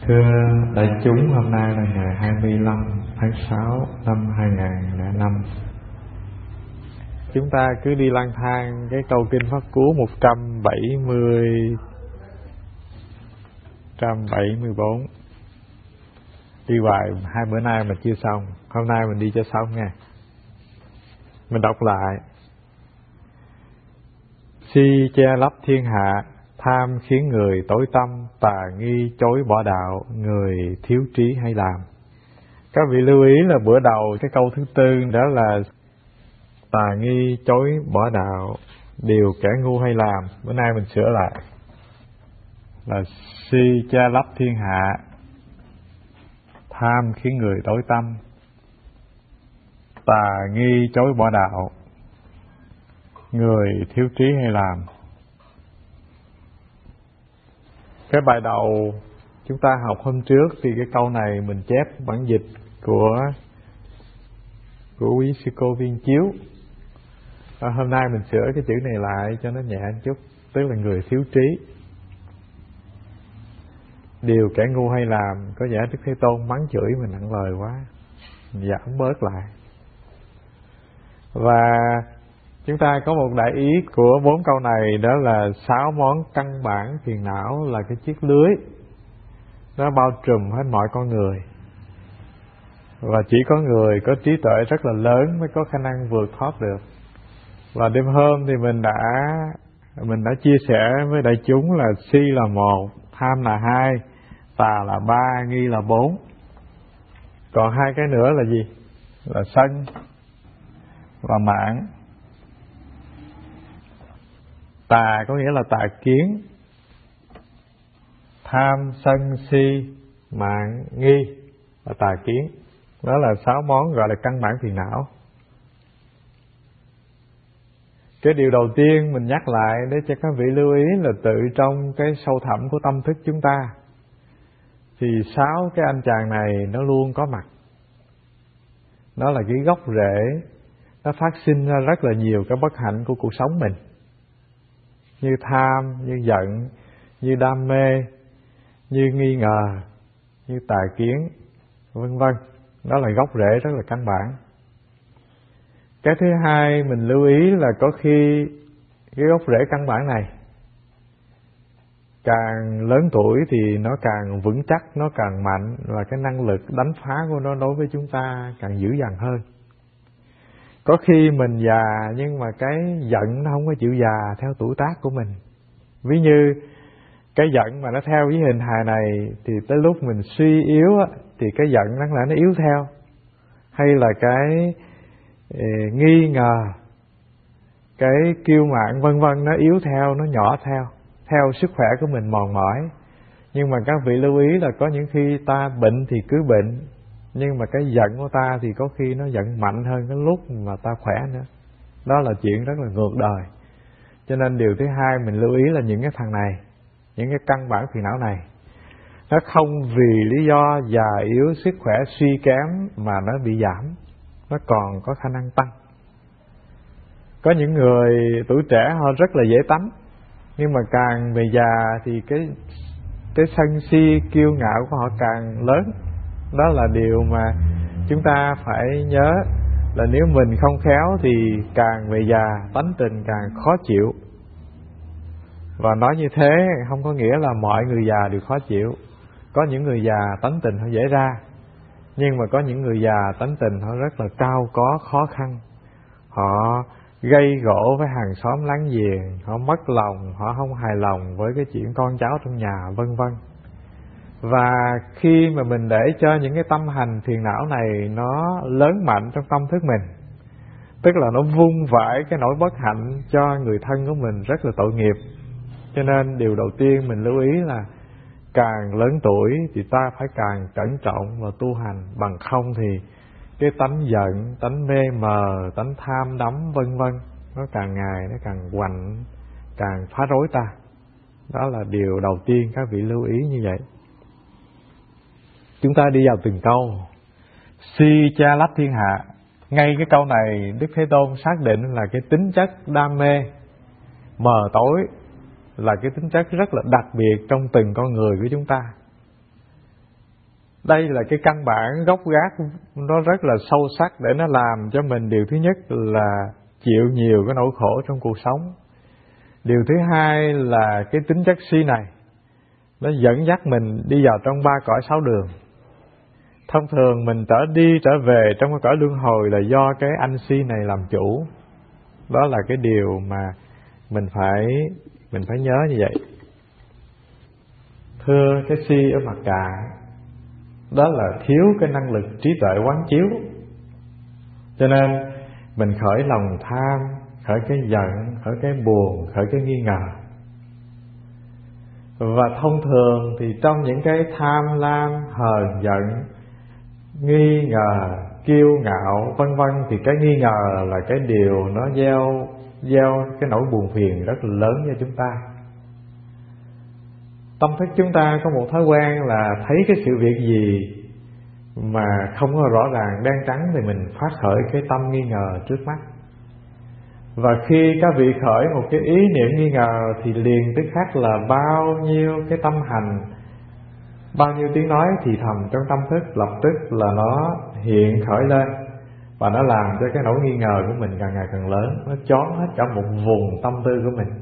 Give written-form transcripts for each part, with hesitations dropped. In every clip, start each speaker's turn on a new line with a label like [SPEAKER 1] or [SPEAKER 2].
[SPEAKER 1] Thưa đại chúng, hôm nay là ngày 25 tháng 6 năm 2005. Chúng ta cứ đi lang thang cái câu kinh Pháp Cú 174. Đi hoài 2 bữa nay mà chưa xong. Hôm nay mình đi cho xong nha. Mình đọc lại. Si che lấp thiên hạ, tham khiến người tối tâm, tà nghi chối bỏ đạo, người thiếu trí hay làm. Các vị lưu ý là bữa đầu cái câu thứ tư đó là tà nghi chối bỏ đạo, điều kẻ ngu hay làm. Bữa nay mình sửa lại là si che lấp thiên hạ, tham khiến người tối tâm, tà nghi chối bỏ đạo, người thiếu trí hay làm. Cái bài đầu chúng ta học hôm trước thì cái câu này mình chép bản dịch của quý sư cô Viên Chiếu. Hôm nay mình sửa cái chữ này lại cho nó nhẹ một chút, tức là người thiếu trí. Điều kẻ ngu hay làm, có vẻ Đức Thế Tôn mắng chửi mình nặng lời quá, mình giảm bớt lại. Và chúng ta có một đại ý của 4 câu này, đó là 6 món căn bản phiền não là cái chiếc lưới nó bao trùm hết mọi con người, và chỉ có người có trí tuệ rất là lớn mới có khả năng vượt thoát được. Và đêm hôm thì mình đã chia sẻ với đại chúng là si là 1, tham là 2, tà là 3, nghi là 4. Còn 2 cái nữa là gì? Là sân và mạn. Tà có nghĩa là tà kiến, tham, sân, si, mạn, nghi là tà kiến. Đó là 6 món gọi là căn bản phiền não. Cái điều đầu tiên mình nhắc lại để cho các vị lưu ý là tự trong cái sâu thẳm của tâm thức chúng ta thì 6 cái anh chàng này nó luôn có mặt. Nó là cái gốc rễ, nó phát sinh ra rất là nhiều cái bất hạnh của cuộc sống mình, như tham, như giận, như đam mê, như nghi ngờ, như tà kiến, vân vân. Đó là gốc rễ rất là căn bản. Cái thứ hai mình lưu ý là có khi cái gốc rễ căn bản này càng lớn tuổi thì nó càng vững chắc, nó càng mạnh, và cái năng lực đánh phá của nó đối với chúng ta càng dữ dằn hơn. Có khi mình già nhưng mà cái giận nó không có chịu già theo tuổi tác của mình. Ví như cái giận mà nó theo với hình hài này thì tới lúc mình suy yếu thì cái giận đáng lẽ nó yếu theo. Hay là cái nghi ngờ, cái kiêu mạn vân vân nó yếu theo, nó nhỏ theo sức khỏe của mình mòn mỏi. Nhưng mà các vị lưu ý là có những khi ta bệnh thì cứ bệnh, nhưng mà cái giận của ta thì có khi nó giận mạnh hơn cái lúc mà ta khỏe nữa. Đó là chuyện rất là ngược đời. Cho nên điều thứ hai mình lưu ý là những cái thằng này, những cái căn bản phiền não này, nó không vì lý do già yếu, sức khỏe suy kém mà nó bị giảm, nó còn có khả năng tăng. Có những người tuổi trẻ họ rất là dễ tánh, nhưng mà càng về già thì cái sân si kiêu ngạo của họ càng lớn. Đó là điều mà chúng ta phải nhớ, là nếu mình không khéo thì càng về già tánh tình càng khó chịu. Và nói như thế không có nghĩa là mọi người già đều khó chịu. Có những người già tánh tình họ dễ ra, nhưng mà có những người già tánh tình họ rất là cao có, khó khăn. Họ gây gổ với hàng xóm láng giềng, họ mất lòng, họ không hài lòng với cái chuyện con cháu trong nhà, vân vân. Và khi mà mình để cho những cái tâm hành phiền não này nó lớn mạnh trong tâm thức mình, tức là nó vung vãi cái nỗi bất hạnh cho người thân của mình, rất là tội nghiệp. Cho nên điều đầu tiên mình lưu ý là càng lớn tuổi thì ta phải càng cẩn trọng và tu hành, bằng không thì cái tánh giận, tánh mê mờ, tánh tham đắm vân vân nó càng ngày nó càng hoành, càng phá rối ta. Đó là điều đầu tiên các vị lưu ý như vậy. Chúng ta đi vào từng câu. Si cha lấp thiên hạ. Ngay cái câu này Đức Thế Tôn xác định là cái tính chất đam mê mờ tối là cái tính chất rất là đặc biệt trong từng con người của chúng ta. Đây là cái căn bản gốc gác nó rất là sâu sắc để nó làm cho mình điều thứ nhất là chịu nhiều cái nỗi khổ trong cuộc sống. Điều thứ hai là cái tính chất si này nó dẫn dắt mình đi vào trong 3 cõi 6 đường. Thông thường mình trở về trong cái cõi luân hồi là do cái anh si này làm chủ. Đó là cái điều mà mình phải nhớ như vậy. Thưa cái si ở mặt cạn, đó là thiếu cái năng lực trí tuệ quán chiếu. Cho nên mình khởi lòng tham, khởi cái giận, khởi cái buồn, khởi cái nghi ngờ. Và thông thường thì trong những cái tham lam, hờn giận, nghi ngờ, kiêu ngạo vân vân, thì cái nghi ngờ là cái điều nó gieo cái nỗi buồn phiền rất là lớn cho chúng ta. Tâm thức chúng ta có một thói quen là thấy cái sự việc gì mà không có rõ ràng đen trắng thì mình phát khởi cái tâm nghi ngờ trước mắt. Và khi các vị khởi một cái ý niệm nghi ngờ thì liền tức khắc là bao nhiêu cái tâm hành, bao nhiêu tiếng nói thì thầm trong tâm thức lập tức là nó hiện khởi lên. Và nó làm cho cái nỗi nghi ngờ của mình càng ngày càng lớn, nó chón hết cả một vùng tâm tư của mình.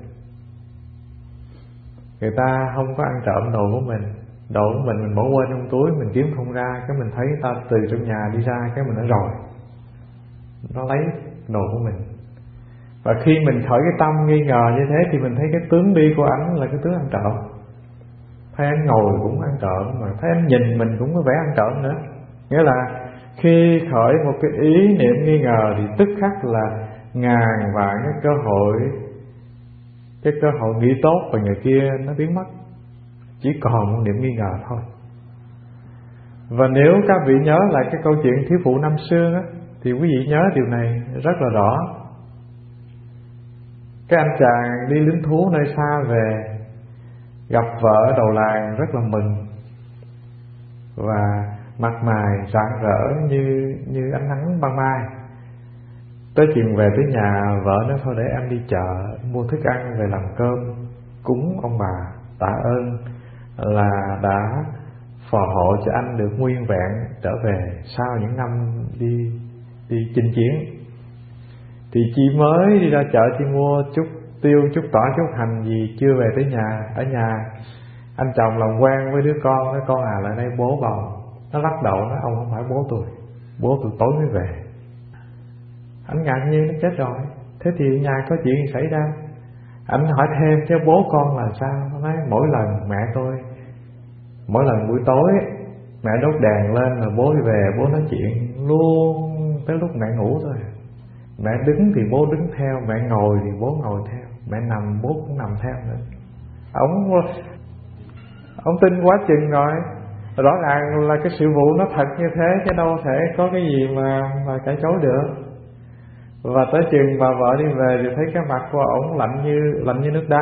[SPEAKER 1] Người ta không có ăn trộm đồ của mình, đồ của mình bỏ quên trong túi, mình kiếm không ra, cái mình thấy người ta từ trong nhà đi ra, cái mình nói rồi, nó lấy đồ của mình. Và khi mình khởi cái tâm nghi ngờ như thế thì mình thấy cái tướng đi của ảnh là cái tướng ăn trộm. Thấy anh ngồi cũng ăn trộm, mà thấy anh nhìn mình cũng có vẻ ăn trộm nữa. Nghĩa là khi khởi một cái ý niệm nghi ngờ thì tức khắc là ngàn vạn cái cơ hội nghĩ tốt và người kia nó biến mất, chỉ còn một niệm nghi ngờ thôi. Và nếu các vị nhớ lại cái câu chuyện thiếu phụ năm xưa á, thì quý vị nhớ điều này rất là rõ. Cái anh chàng đi lính thú nơi xa về, gặp vợ đầu làng rất là mừng, và mặt mày rạng rỡ như ánh nắng ban mai. Tới chừng về tới nhà, vợ nói thôi để em đi chợ mua thức ăn về làm cơm cúng ông bà, tạ ơn là đã phò hộ cho anh được nguyên vẹn trở về sau những năm đi chinh chiến. Thì chị mới đi ra chợ chị mua chút tiêu, chút tỏi, chút hành gì, chưa về tới nhà. Ở nhà anh chồng làm quen với đứa con, nói con à lại đây bố bầu. Nó lắc đầu nói ông không phải bố tôi tối mới về. Anh ngạc nhiên, nó chết rồi, thế thì nhà có chuyện gì xảy ra? Anh hỏi thêm chứ bố con là sao? Nó nói mỗi lần buổi tối mẹ đốt đèn lên là bố đi về, bố nói chuyện luôn tới lúc mẹ ngủ thôi. Mẹ đứng thì bố đứng theo, mẹ ngồi thì bố ngồi theo, mẹ nằm bố cũng nằm theo nữa. Ông tin quá chừng rồi. Rõ ràng là cái sự vụ nó thật như thế, chứ đâu thể có cái gì mà cãi chối được. Và tới chừng bà vợ đi về thì thấy cái mặt của ổng lạnh như nước đá.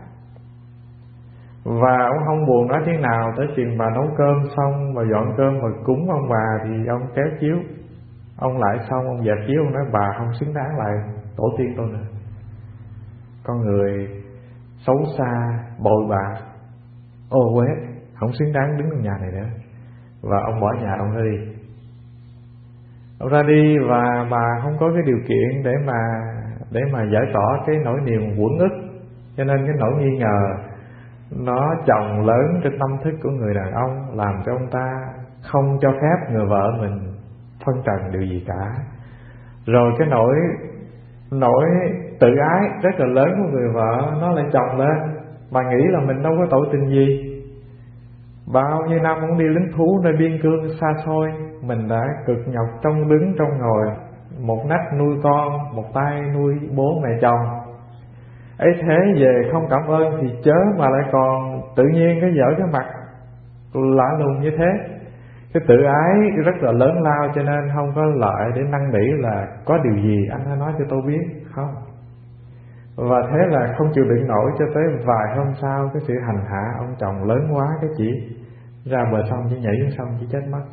[SPEAKER 1] Và ông không buồn nói tiếng nào. Tới chừng bà nấu cơm xong, bà dọn cơm và cúng ông bà thì ông kéo chiếu. Ông lại xong, ông dẹp chiếu, ông nói bà không xứng đáng lại tổ tiên tôi nữa. Con người xấu xa, bội bạc, ô uế, không xứng đáng đứng trong nhà này nữa. Và ông bỏ nhà ông ra đi. Ông ra đi và bà không có cái điều kiện để mà giải tỏa cái nỗi niềm uẩn ức. Cho nên cái nỗi nghi ngờ nó chồng lớn trên tâm thức của người đàn ông, làm cho ông ta không cho phép người vợ mình phân trần điều gì cả. Rồi cái nỗi tự ái rất là lớn của người vợ nó lại chồng lên. Bà nghĩ là mình đâu có tội tình gì, bao nhiêu năm cũng đi lính thú nơi biên cương xa xôi, mình đã cực nhọc trong đứng trong ngồi, một nách nuôi con, một tay nuôi bố mẹ chồng. Ấy thế về không cảm ơn thì chớ mà lại còn tự nhiên cái dở cái mặt lạ lùng như thế. Cái tự ái rất là lớn lao, cho nên không có lợi để năn nỉ là có điều gì anh hãy nói cho tôi biết, không. Và thế là không chịu đựng nổi, cho tới vài hôm sau cái sự hành hạ ông chồng lớn quá, cái chỉ ra bờ sông chỉ nhảy xuống sông chỉ chết mất.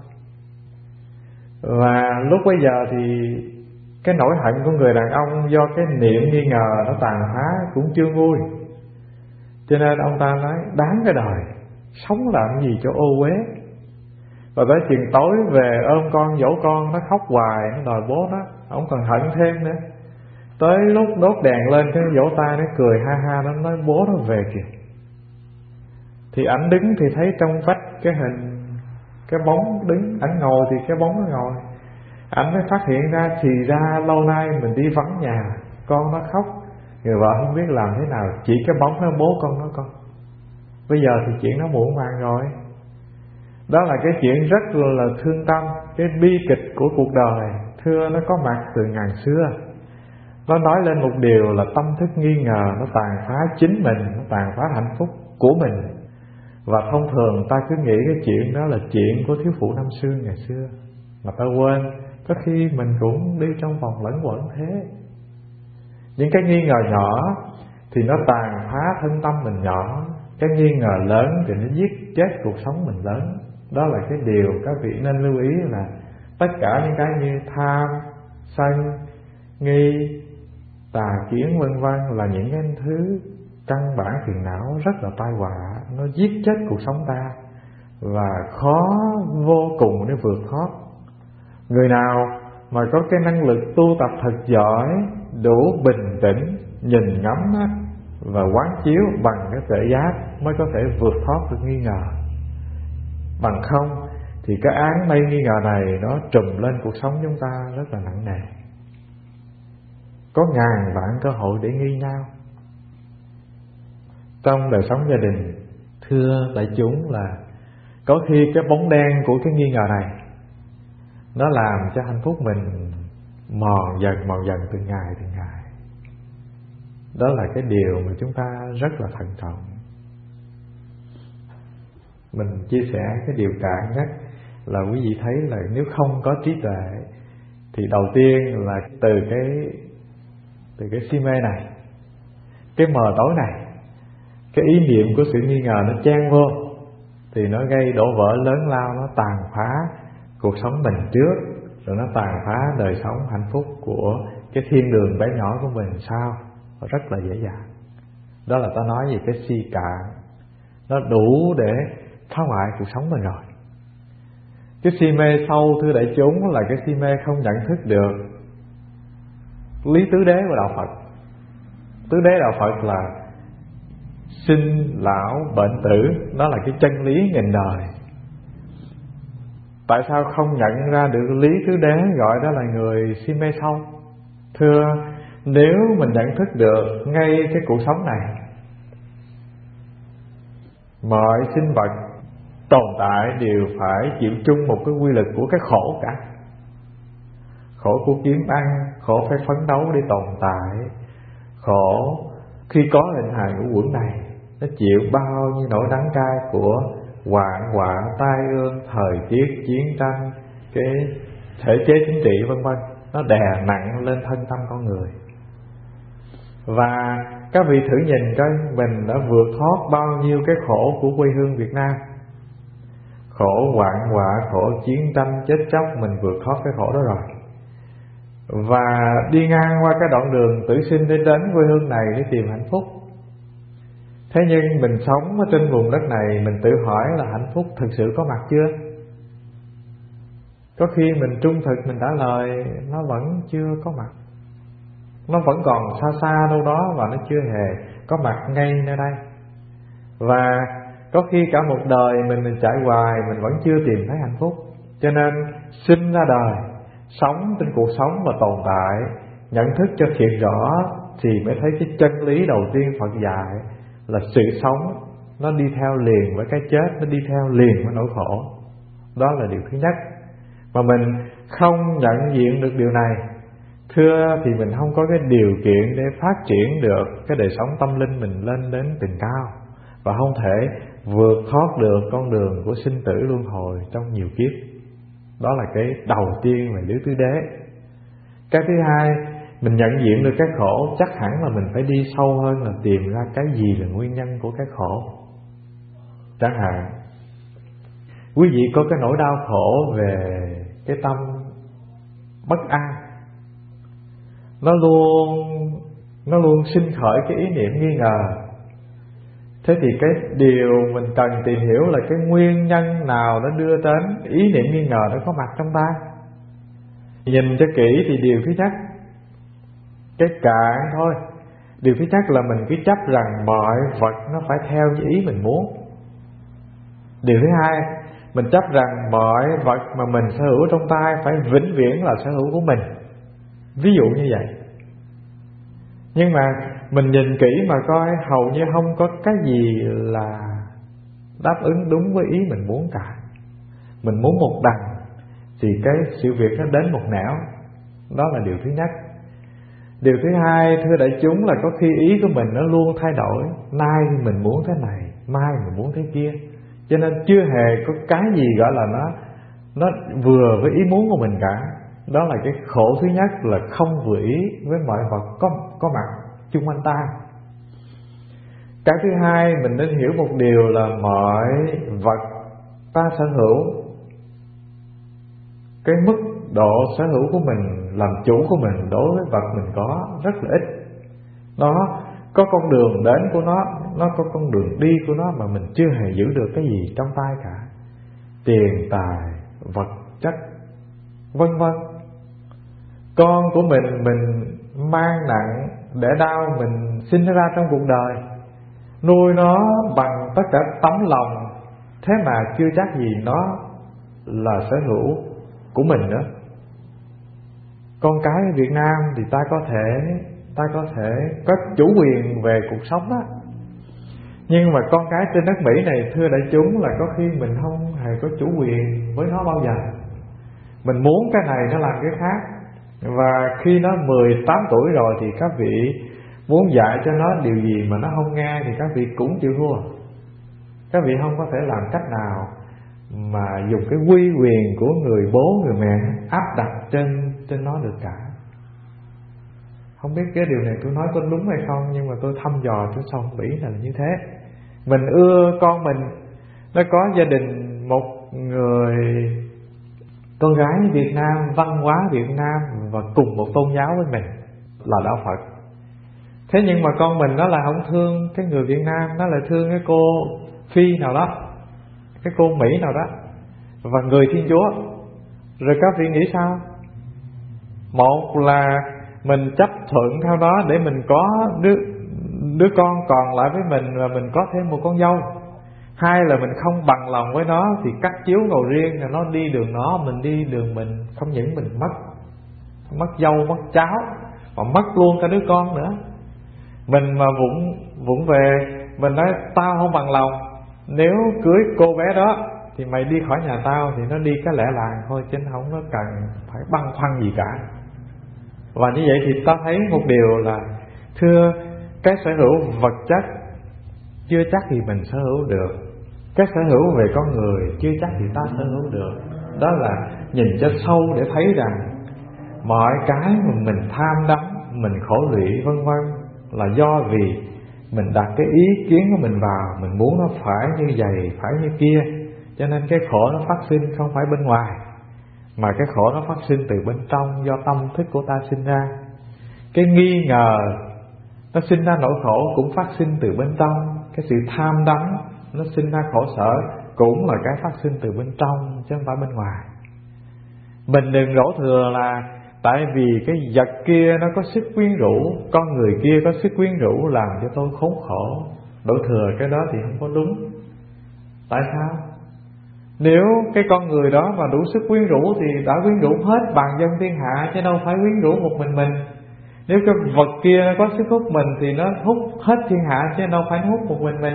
[SPEAKER 1] Và lúc bấy giờ thì cái nỗi hận của người đàn ông do cái niệm nghi ngờ nó tàn phá cũng chưa vui. Cho nên ông ta nói đáng cái đời, sống làm gì cho ô uế. Rồi tới chừng tối về ôm con dỗ con, nó khóc hoài, nó đòi bố nó, ông còn hận thêm nữa. Tới lúc đốt đèn lên cái vỗ tay nó cười ha ha, nó nói bố nó về kìa. Thì ảnh đứng thì thấy trong vách cái hình, cái bóng đứng, ảnh ngồi thì cái bóng nó ngồi. Ảnh mới phát hiện ra thì ra lâu nay mình đi vắng nhà, con nó khóc, người vợ không biết làm thế nào, chỉ cái bóng nó bố con nó con. Bây giờ thì chuyện nó muộn màng rồi. Đó là cái chuyện rất là thương tâm, cái bi kịch của cuộc đời. Thưa, nó có mặt từ ngàn xưa. Nó nói lên một điều là tâm thức nghi ngờ, nó tàn phá chính mình, nó tàn phá hạnh phúc của mình. Và thông thường ta cứ nghĩ cái chuyện đó là chuyện của thiếu phụ năm xưa ngày xưa, mà ta quên có khi mình cũng đi trong vòng lẫn quẩn thế. Những cái nghi ngờ nhỏ thì nó tàn phá thân tâm mình nhỏ, cái nghi ngờ lớn thì nó giết chết cuộc sống mình lớn. Đó là cái điều các vị nên lưu ý, là tất cả những cái như tham, sân, nghi, tà kiến vân vân là những cái thứ căn bản phiền não rất là tai họa, nó giết chết cuộc sống ta và khó vô cùng để vượt thoát. Người nào mà có cái năng lực tu tập thật giỏi, đủ bình tĩnh, nhìn ngắm và quán chiếu bằng cái tuệ giác mới có thể vượt thoát được nghi ngờ. Bằng không thì cái án mây nghi ngờ này nó trùm lên cuộc sống chúng ta rất là nặng nề. Có ngàn vạn cơ hội để nghi nhau trong đời sống gia đình. Thưa đại chúng, là có khi cái bóng đen của cái nghi ngờ này nó làm cho hạnh phúc mình mòn dần từng ngày. Đó là cái điều mà chúng ta rất là thận trọng. Mình chia sẻ cái điều cạn nhất là quý vị thấy là nếu không có trí tuệ thì đầu tiên là từ cái si mê này, cái mờ tối này, cái ý niệm của sự nghi ngờ nó chen vô thì nó gây đổ vỡ lớn lao, nó tàn phá cuộc sống mình trước, rồi nó tàn phá đời sống hạnh phúc của cái thiên đường bé nhỏ của mình sau, rất là dễ dàng. Đó là ta nói về cái si cạn, nó đủ để phá hoại cuộc sống mình rồi. Cái si mê sâu, thưa đại chúng, là cái si mê không nhận thức được lý tứ đế của đạo Phật. Tứ đế đạo Phật là sinh, lão, bệnh, tử. Đó là cái chân lý nghìn đời. Tại sao không nhận ra được lý tứ đế, gọi đó là người si mê sâu? Thưa, nếu mình nhận thức được ngay cái cuộc sống này, mọi sinh vật tồn tại đều phải chịu chung một cái quy luật của cái khổ cả. Khổ của kiếm ăn, khổ phải phấn đấu để tồn tại, khổ khi có hình hài của quẩn này, nó chịu bao nhiêu nỗi đắng cay của hoạn họa, tai ương, thời tiết, chiến tranh, cái thể chế chính trị vân vân, nó đè nặng lên thân tâm con người. Và các vị thử nhìn coi mình đã vượt thoát bao nhiêu cái khổ của quê hương Việt Nam. Khổ hoạn họa, khổ chiến tranh, chết chóc, mình vượt thoát cái khổ đó rồi. Và đi ngang qua cái đoạn đường tử sinh để đến quê hương này để tìm hạnh phúc. Thế nhưng mình sống ở trên vùng đất này, mình tự hỏi là hạnh phúc thực sự có mặt chưa? Có khi mình trung thực mình trả lời nó vẫn chưa có mặt, nó vẫn còn xa xa đâu đó và nó chưa hề có mặt ngay nơi đây. Và có khi cả một đời mình chạy hoài, mình vẫn chưa tìm thấy hạnh phúc. Cho nên sinh ra đời, sống trên cuộc sống và tồn tại, nhận thức cho thiệt rõ thì mới thấy cái chân lý đầu tiên Phật dạy là sự sống nó đi theo liền với cái chết, nó đi theo liền với nỗi khổ. Đó là điều thứ nhất. Mà mình không nhận diện được điều này, thưa, thì mình không có cái điều kiện để phát triển được cái đời sống tâm linh mình lên đến tầng cao, và không thể vượt thoát được con đường của sinh tử luân hồi trong nhiều kiếp. Đó là cái đầu tiên về lý tứ đế. Cái thứ hai, mình nhận diện được cái khổ, chắc hẳn là mình phải đi sâu hơn, là tìm ra cái gì là nguyên nhân của cái khổ. Chẳng hạn quý vị có cái nỗi đau khổ về cái tâm bất an, nó luôn sinh khởi cái ý niệm nghi ngờ. Thế thì cái điều mình cần tìm hiểu là cái nguyên nhân nào đã đưa đến ý niệm nghi ngờ nó có mặt trong ta. Nhìn cho kỹ thì điều thứ nhất, cái cạn thôi. Điều thứ nhất là mình cứ chấp rằng mọi vật nó phải theo như ý mình muốn. Điều thứ hai, mình chấp rằng mọi vật mà mình sở hữu trong tay phải vĩnh viễn là sở hữu của mình. Ví dụ như vậy. Nhưng mà mình nhìn kỹ mà coi, hầu như không có cái gì là đáp ứng đúng với ý mình muốn cả. Mình muốn một đằng thì cái sự việc nó đến một nẻo. Đó là điều thứ nhất. Điều thứ hai, thưa đại chúng, là có khi ý của mình nó luôn thay đổi. Nay mình muốn thế này, mai mình muốn thế kia. Cho nên chưa hề có cái gì gọi là nó vừa với ý muốn của mình cả. Đó là cái khổ thứ nhất, là không vừa ý với mọi vật có mặt chung quanh ta. Cái thứ hai, mình nên hiểu một điều là mọi vật ta sở hữu, cái mức độ sở hữu của mình, làm chủ của mình đối với vật mình có rất là ít. Nó có con đường đến của nó có con đường đi của nó mà mình chưa hề giữ được cái gì trong tay cả. Tiền tài, vật chất, vân vân. Con của mình mang nặng để đau, mình sinh ra trong cuộc đời, nuôi nó bằng tất cả tấm lòng, thế mà chưa chắc gì nó là sở hữu của mình nữa. Con cái ở Việt Nam thì ta có thể có chủ quyền về cuộc sống đó. Nhưng mà con cái trên đất Mỹ này, thưa đại chúng, là có khi mình không hề có chủ quyền với nó bao giờ. Mình muốn cái này nó làm cái khác. Và khi nó 18 tuổi rồi thì các vị muốn dạy cho nó điều gì mà nó không nghe thì các vị cũng chịu thua. Các vị không có thể làm cách nào mà dùng cái uy quyền của người bố, người mẹ áp đặt trên nó được cả. Không biết cái điều này tôi nói có đúng hay không, nhưng mà tôi thăm dò trên sông Bỉ là như thế. Mình ưa con mình, nó có gia đình một người con gái Việt Nam, văn hóa Việt Nam và cùng một tôn giáo với mình là đạo Phật. Thế nhưng mà con mình nó là không thương cái người Việt Nam, nó lại thương cái cô Phi nào đó, cái cô Mỹ nào đó, và người Thiên Chúa. Rồi các vị nghĩ sao? Một là mình chấp thuận theo đó để mình có đứa con còn lại với mình và mình có thêm một con dâu. Hai là mình không bằng lòng với nó thì cắt chiếu ngồi riêng, là nó đi đường nó, mình đi đường mình. Không những mình mất dâu, mất cháu, mà mất luôn cả đứa con nữa. Mình mà vụng về, mình nói tao không bằng lòng, nếu cưới cô bé đó thì mày đi khỏi nhà tao, thì nó đi cái lẻ làng thôi, chứ không có cần phải băn khoăn gì cả. Và như vậy thì ta thấy một điều là, thưa, cái sở hữu vật chất chưa chắc thì mình sở hữu được. Cái sở hữu về con người chưa chắc thì ta sở hữu được. Đó là nhìn cho sâu để thấy rằng mọi cái mà mình tham đắm, mình khổ lụy vân vân là do vì mình đặt cái ý kiến của mình vào, mình muốn nó phải như vậy, phải như kia. Cho nên cái khổ nó phát sinh không phải bên ngoài, mà cái khổ nó phát sinh từ bên trong, do tâm thức của ta sinh ra. Cái nghi ngờ nó sinh ra nỗi khổ cũng phát sinh từ bên trong. Cái sự tham đắm nó sinh ra khổ sở cũng là cái phát sinh từ bên trong, chứ không phải bên ngoài. Mình đừng đổ thừa là tại vì cái vật kia nó có sức quyến rũ, con người kia có sức quyến rũ làm cho tôi khốn khổ. Đổ thừa cái đó thì không có đúng. Tại sao? Nếu cái con người đó mà đủ sức quyến rũ thì đã quyến rũ hết bàn dân thiên hạ, chứ đâu phải quyến rũ một mình. Nếu cái vật kia nó có sức hút mình thì nó hút hết thiên hạ, chứ đâu phải hút một mình.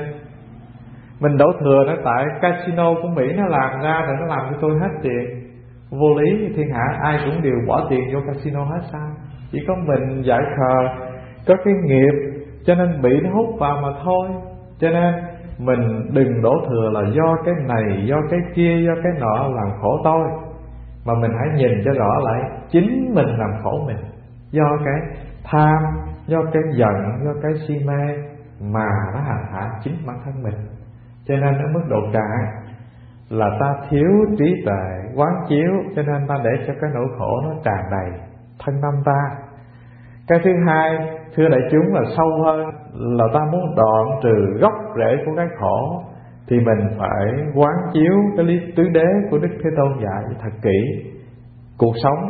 [SPEAKER 1] Mình đổ thừa nó tại casino của Mỹ nó làm ra rồi nó làm cho tôi hết tiền. Vô lý, thiên hạ ai cũng đều bỏ tiền vô casino hết sao? Chỉ có mình giải khờ có cái nghiệp cho nên bị nó hút vào mà thôi. Cho nên mình đừng đổ thừa là do cái này, do cái kia, do cái nọ làm khổ tôi, mà mình hãy nhìn cho rõ lại chính mình làm khổ mình, do cái tham, do cái giận, do cái si mê mà nó hành hạ chính bản thân mình. Cho nên ở mức độ cạn là ta thiếu trí tuệ quán chiếu, cho nên ta để cho cái nỗi khổ nó tràn đầy thân tâm ta. Cái thứ hai, thưa đại chúng, là sâu hơn, là ta muốn đoạn trừ gốc rễ của cái khổ thì mình phải quán chiếu cái lý tứ đế của Đức Thế Tôn dạy thật kỹ. Cuộc sống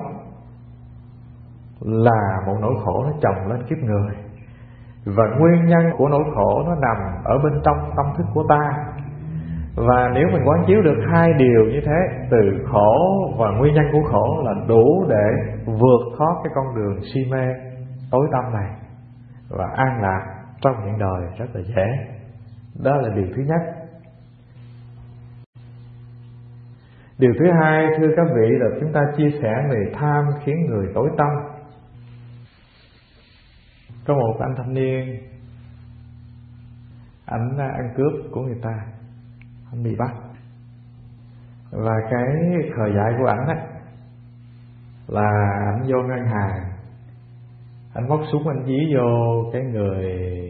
[SPEAKER 1] là một nỗi khổ nó chồng lên kiếp người, và nguyên nhân của nỗi khổ nó nằm ở bên trong tâm thức của ta. Và nếu mình quán chiếu được hai điều như thế, từ khổ và nguyên nhân của khổ, là đủ để vượt thoát cái con đường si mê tối tăm này và an lạc trong hiện đời rất là dễ. Đó là điều thứ nhất. Điều thứ hai, thưa các vị, là chúng ta chia sẻ về tham khiến người tối tâm. Có một anh thanh niên, anh ăn cướp của người ta, anh bị bắt. Và cái khờ dại của ảnh á là ảnh vô ngân hàng, anh móc súng anh dí vô cái người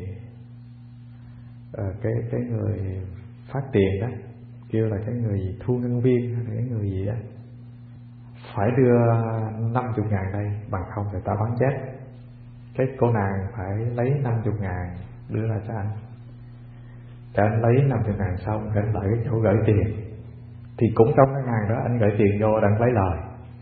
[SPEAKER 1] cái người phát tiền đó, kêu là cái người thu ngân viên hay cái người gì đó, phải đưa 50.000 đây, bằng không người ta bắn chết. Cái cô nàng phải lấy 50.000 đưa ra cho anh. Cái anh lấy 50.000 xong, cái anh lại cái chỗ gửi tiền. Thì cũng trong ngân hàng đó, anh gửi tiền vô đang lấy lời.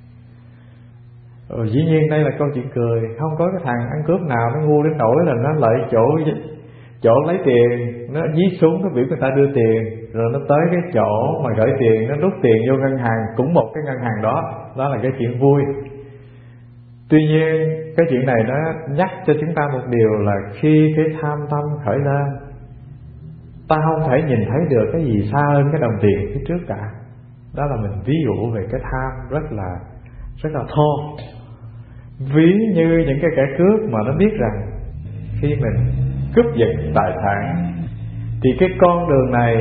[SPEAKER 1] Dĩ nhiên đây là câu chuyện cười. Không có cái thằng ăn cướp nào nó ngu đến nỗi là nó lợi chỗ lấy tiền, nó dí xuống, nó biểu người ta đưa tiền, rồi nó tới cái chỗ mà gửi tiền, nó rút tiền vô ngân hàng, cũng một cái ngân hàng đó. Đó là cái chuyện vui. Tuy nhiên cái chuyện này nó nhắc cho chúng ta một điều là khi cái tham tâm khởi lên, ta không thể nhìn thấy được cái gì xa hơn cái đồng tiền phía trước cả. Đó là mình ví dụ về cái tham rất là thô. Ví như những cái kẻ cướp mà nó biết rằng khi mình cướp giật tài sản thì cái con đường này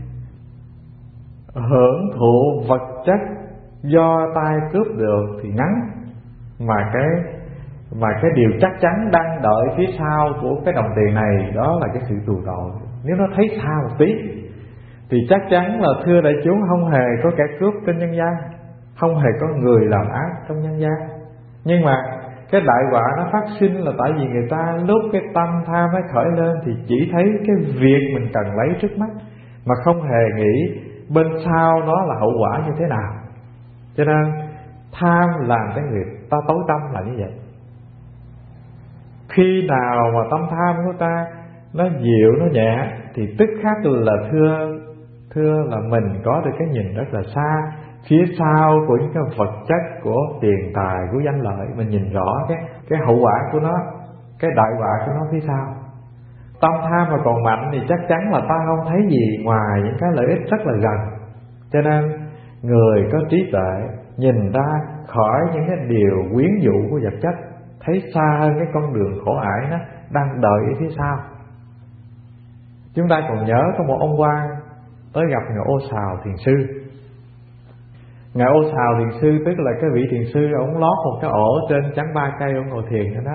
[SPEAKER 1] hưởng thụ vật chất do tay cướp được thì ngắn, mà cái điều chắc chắn đang đợi phía sau của cái đồng tiền này, đó là cái sự tù tội. Nếu nó thấy xa một tí thì chắc chắn là, thưa đại chúng, không hề có kẻ cướp trên nhân gian, không hề có người làm ác trong nhân gian. Nhưng mà cái đại họa nó phát sinh là tại vì người ta lúc cái tâm tham nó khởi lên thì chỉ thấy cái việc mình cần lấy trước mắt, mà không hề nghĩ bên sau nó là hậu quả như thế nào. Cho nên tham làm cái người ta tối tâm là như vậy. Khi nào mà tâm tham của ta nó dịu, nó nhẹ, thì tức khắc là thưa là mình có được cái nhìn rất là xa. Phía sau của những cái vật chất, của tiền tài, của danh lợi, mình nhìn rõ cái hậu quả của nó, cái đại họa của nó phía sau. Tâm tham mà còn mạnh thì chắc chắn là ta không thấy gì ngoài những cái lợi ích rất là gần. Cho nên người có trí tuệ nhìn ra khỏi những cái điều quyến dụ của vật chất, thấy xa hơn cái con đường khổ ải nó đang đợi ở phía sau. Chúng ta còn nhớ có một ông quan tới gặp Ngài Ô Sào Thiền Sư. Ngài Ô Sào Thiền Sư tức là cái vị thiền sư, ông lót một cái ổ trên chắn 3 cây, ông ngồi thiền ở đó.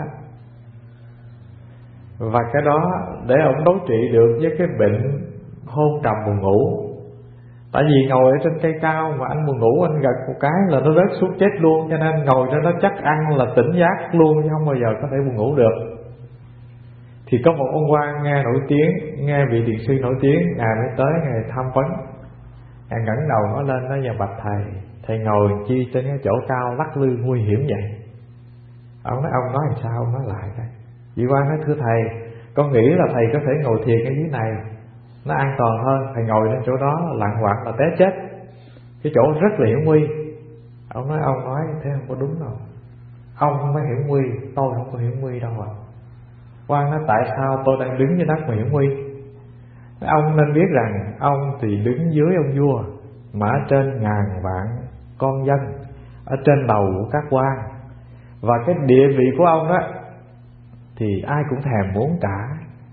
[SPEAKER 1] Và cái đó để ông đối trị được với cái bệnh hôn trầm buồn ngủ. Tại vì ngồi ở trên cây cao mà anh buồn ngủ, anh gật một cái là nó rớt xuống chết luôn. Cho nên ngồi cho nó chắc ăn là tỉnh giác luôn, chứ không bao giờ có thể buồn ngủ được. Thì có một ông quan nghe nổi tiếng, nghe vị thiền sư nổi tiếng, Ngài mới tới Ngài tham vấn. Ngài ngẩng đầu nói lên, nói: "Dạ bạch thầy ngồi chi trên cái chỗ cao lắc lư nguy hiểm vậy?" Ông nói làm sao? Ông nói lại đây. Vị quan nói: "Thưa thầy, con nghĩ là thầy có thể ngồi thiền ở dưới này, nó an toàn hơn. Thầy ngồi lên chỗ đó lạng hoạng là té chết, cái chỗ rất là hiểm nguy." Ông nói thế không có đúng đâu. Ông không phải hiểm nguy, tôi không có hiểm nguy đâu ạ. Quan nói: "Tại sao tôi đang đứng dưới đất mà hiểm nguy?" Ông nên biết rằng ông thì đứng dưới ông vua, mà ở trên ngàn vạn con dân, ở trên đầu của các quan. Và cái địa vị của ông đó thì ai cũng thèm muốn cả.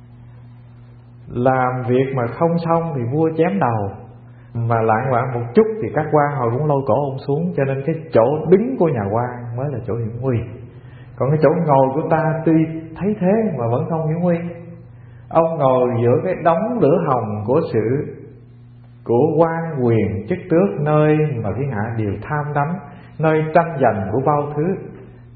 [SPEAKER 1] Làm việc mà không xong thì vua chém đầu, mà lạng hoạng một chút thì các quan họ cũng lôi cổ ông xuống. Cho nên cái chỗ đứng của nhà quan mới là chỗ hiểm nguy. Còn cái chỗ ngồi của ta tuy thấy thế mà vẫn không hiểm nguy. Ông ngồi giữa cái đống lửa hồng của quan quyền chức tước, nơi mà thiên hạ đều tham đắm, nơi tranh giành của bao thứ.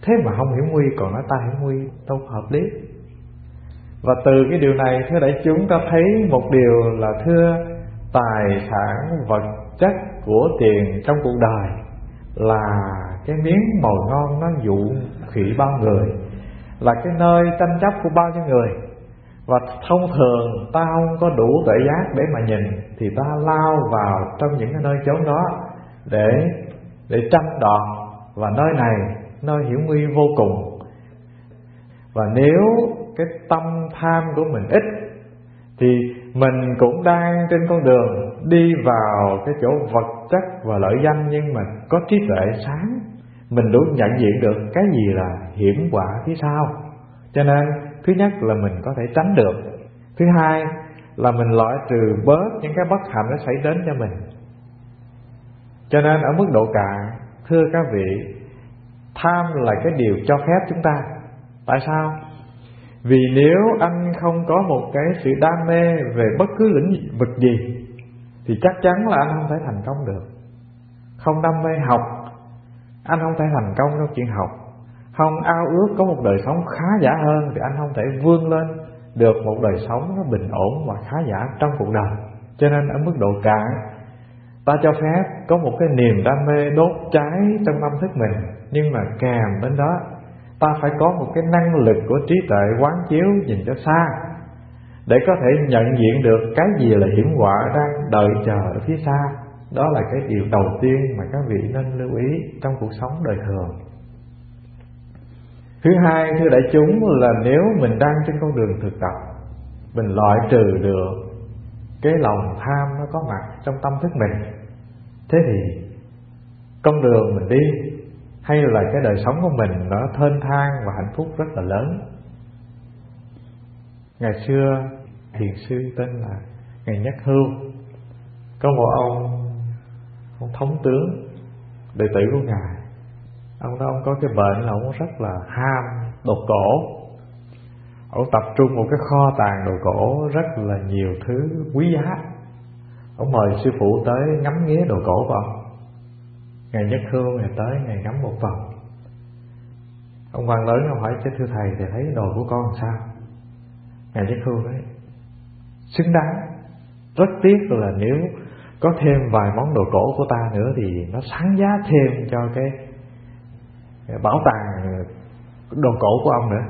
[SPEAKER 1] Thế mà không hiểu nguy còn nói ta hiểu nguy, đâu hợp lý. Và từ cái điều này thưa đại chúng ta thấy một điều là thưa, tài sản vật chất của tiền trong cuộc đời là cái miếng mồi ngon nó dụ khỉ bao người, là cái nơi tranh chấp của bao nhiêu người. Và thông thường ta không có đủ tuệ giác để mà nhìn, thì ta lao vào trong những cái nơi chốn đó để tranh đoạt. Và nơi này nơi hiểm nguy vô cùng. Và nếu cái tâm tham của mình ít thì mình cũng đang trên con đường đi vào cái chỗ vật chất và lợi danh, nhưng mà có trí tuệ sáng, mình đủ nhận diện được cái gì là hiểm họa phía sau. Cho nên thứ nhất là mình có thể tránh được. Thứ hai là mình loại trừ bớt những cái bất hạnh nó xảy đến cho mình. Cho nên ở mức độ cạn, thưa các vị, tham là cái điều cho phép chúng ta. Tại sao? Vì nếu anh không có một cái sự đam mê về bất cứ lĩnh vực gì thì chắc chắn là anh không thể thành công được. Không đam mê học, anh không thể thành công trong chuyện học. Không ao ước có một đời sống khá giả hơn thì anh không thể vươn lên được một đời sống nó bình ổn và khá giả trong cuộc đời. Cho nên ở mức độ cạn, ta cho phép có một cái niềm đam mê đốt cháy trong tâm thức mình, nhưng mà kèm đến đó ta phải có một cái năng lực của trí tuệ quán chiếu nhìn cho xa, để có thể nhận diện được cái gì là hiểm họa đang đợi chờ ở phía xa. Đó là cái điều đầu tiên mà các vị nên lưu ý trong cuộc sống đời thường. Thứ hai, thưa đại chúng, là nếu mình đang trên con đường thực tập, mình loại trừ được cái lòng tham nó có mặt trong tâm thức mình, thế thì con đường mình đi hay là cái đời sống của mình nó thênh thang và hạnh phúc rất là lớn. Ngày xưa thiền sư tên là Ngài Nhất Hưu, có một ông thống tướng đệ tử của Ngài. Ông đó ông có cái bệnh là ông rất là ham đồ cổ. Ông tập trung một cái kho tàng đồ cổ rất là nhiều thứ quý giá. Ông mời sư phụ tới ngắm nghía đồ cổ của ông. Ngài Nhất Hưu Ngài tới, Ngài ngắm một vòng. Ông quan lớn ông hỏi: chứ thưa thầy, thì thấy đồ của con sao? Ngài Nhất Hưu nói: xứng đáng. Rất tiếc là nếu có thêm vài món đồ cổ của ta nữa thì nó sáng giá thêm cho cái bảo tàng đồ cổ của ông nữa.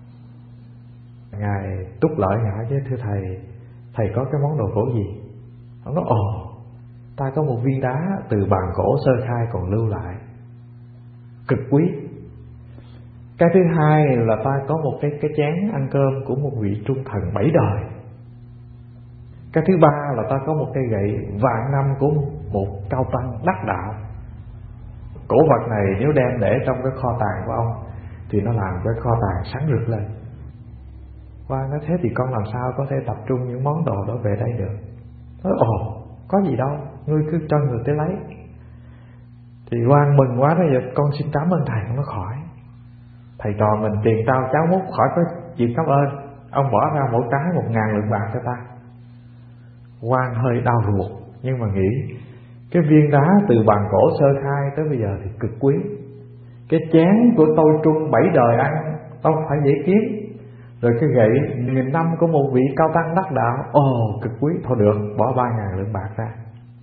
[SPEAKER 1] Ngài Túc Lợi Ngài hỏi: chứ thưa thầy có cái món đồ cổ gì? Ông nói: ta có một viên đá từ bàn cổ sơ khai còn lưu lại, cực quý. Cái thứ hai là ta có một cái chén ăn cơm của một vị trung thần 7 đời. Cái thứ ba là ta có một cây gậy vạn năm của một cao tăng đắc đạo. Cổ vật này nếu đem để trong cái kho tàng của ông thì nó làm cái kho tàng sáng rực lên. Quan nói: thế thì con làm sao có thể tập trung những món đồ đó về đây được? Nói: có gì đâu, ngươi cứ cho người tới lấy. Thì Quan mừng quá, nói: giờ con xin cảm ơn thầy. Nó khỏi, thầy trò mình tiền trao cháo múc, khỏi có chuyện cảm ơn. Ông bỏ ra mỗi cái 1.000 lượng bạc cho ta. Quan hơi đau ruột, nhưng mà nghĩ cái viên đá từ bàn cổ sơ khai tới bây giờ thì cực quý. Cái chén của tôi trung 7 đời ăn đâu phải dễ kiếm. Rồi cái gậy 1000 năm của một vị cao tăng đắc đạo, cực quý. Thôi được, bỏ 3.000 lượng bạc ra.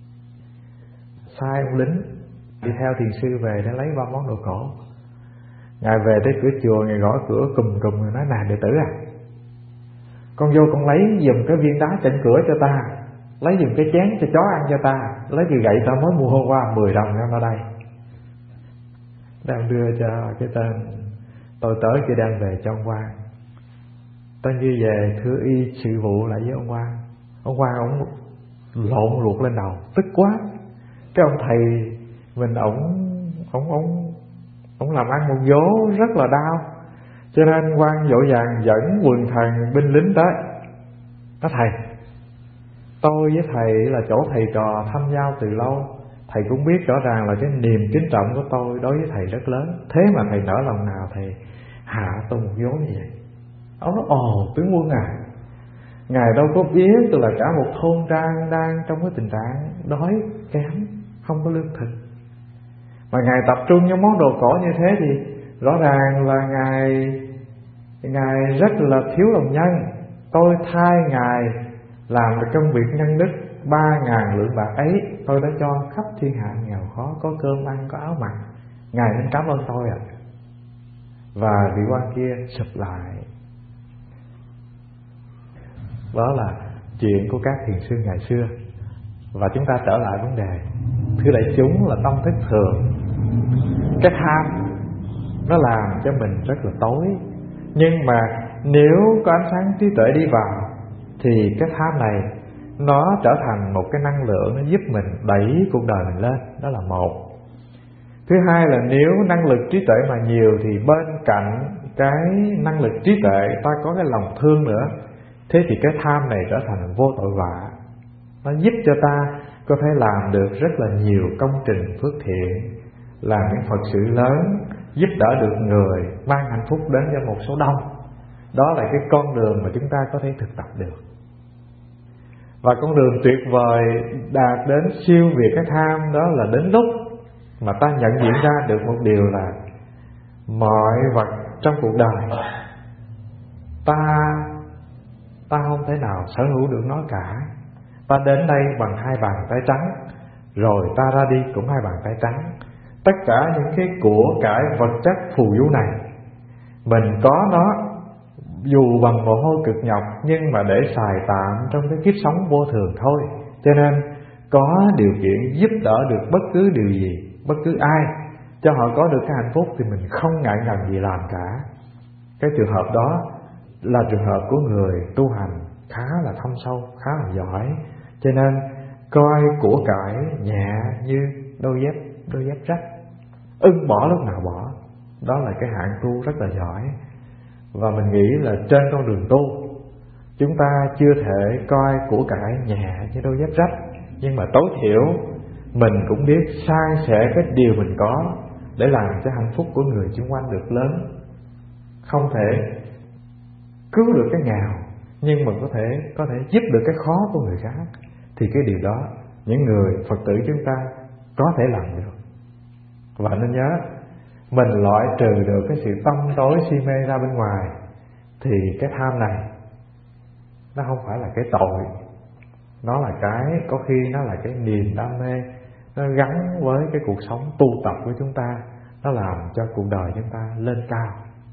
[SPEAKER 1] Sai ông lính đi theo thiền sư về để lấy 3 món đồ cổ. Ngài về tới cửa chùa, Ngài gõ cửa cùm Ngài nói: nè đệ tử à, con vô con lấy giùm cái viên đá trên cửa cho ta, lấy giùm cái chén cho chó ăn cho ta, lấy cái gậy ta mới mua hôm qua 10 đồng đem ra đây. Đang đưa cho cái tên tôi tới kia đem về cho ông Quang. Tôi như về thưa y sự vụ lại với ông Quang. Ông Quang ông lộn ruột lên đầu, tức quá. Cái ông thầy mình ông làm ăn một vố rất là đau. Cho nên Quang vội vàng dẫn quần thần binh lính tới. Nói: thầy, tôi với thầy là chỗ thầy trò thăm giao từ lâu. Thầy cũng biết rõ ràng là cái niềm kính trọng của tôi đối với thầy rất lớn. Thế mà thầy nỡ lòng nào thầy hạ tôi một vố như vậy? Ông nói: tướng quân à, ngài đâu có biết là cả một thôn trang đang trong cái tình trạng đói kém, không có lương thực, mà ngài tập trung những món đồ cổ như thế thì rõ ràng là Ngài rất là thiếu lòng nhân. Tôi thay Ngài làm được công việc nhân đức 3.000 lượng bạc ấy, tôi đã cho khắp thiên hạ nghèo khó có cơm ăn, có áo mặc. Ngài nên cảm ơn tôi ạ. Và vị quan kia sụp lại. Đó là chuyện của các thiền sư ngày xưa. Và chúng ta trở lại vấn đề, thưa đại chúng, là tâm thức thường. Cái tham nó làm cho mình rất là tối. Nhưng mà nếu có ánh sáng trí tuệ đi vào thì cái tham này nó trở thành một cái năng lượng, nó giúp mình đẩy cuộc đời mình lên. Đó là một. Thứ hai là nếu năng lực trí tuệ mà nhiều thì bên cạnh cái năng lực trí tuệ ta có cái lòng thương nữa. Thế thì cái tham này trở thành vô tội vạ. Nó giúp cho ta có thể làm được rất là nhiều công trình phước thiện, làm những Phật sự lớn, giúp đỡ được người, mang hạnh phúc đến cho một số đông. Đó là cái con đường mà chúng ta có thể thực tập được. Và con đường tuyệt vời đạt đến siêu việt cái tham đó là đến lúc mà ta nhận diện ra được một điều là mọi vật trong cuộc đời ta không thể nào sở hữu được nó cả. Ta đến đây bằng 2 bàn tay trắng, rồi ta ra đi cũng 2 bàn tay trắng. Tất cả những cái của cải vật chất phù du này, mình có nó dù bằng mồ hôi cực nhọc, nhưng mà để xài tạm trong cái kiếp sống vô thường thôi. Cho nên có điều kiện giúp đỡ được bất cứ điều gì, bất cứ ai, cho họ có được cái hạnh phúc thì mình không ngại ngần gì làm cả. Cái trường hợp đó là trường hợp của người tu hành khá là thâm sâu, khá là giỏi. Cho nên coi của cải nhẹ như đôi dép rách, ưng bỏ lúc nào bỏ. Đó là cái hạng tu rất là giỏi. Và mình nghĩ là trên con đường tu, chúng ta chưa thể coi của cải nhẹ như đôi dép rách, nhưng mà tối thiểu mình cũng biết san sẻ cái điều mình có để làm cho hạnh phúc của người xung quanh được lớn. Không thể cứu được cái nghèo, nhưng mà có thể giúp được cái khó của người khác, thì cái điều đó những người Phật tử chúng ta có thể làm được. Và nên nhớ, mình loại trừ được cái sự tâm tối si mê ra bên ngoài thì cái tham này nó không phải là cái tội, nó là cái, có khi nó là cái niềm đam mê, nó gắn với cái cuộc sống tu tập của chúng ta, nó làm cho cuộc đời chúng ta lên cao.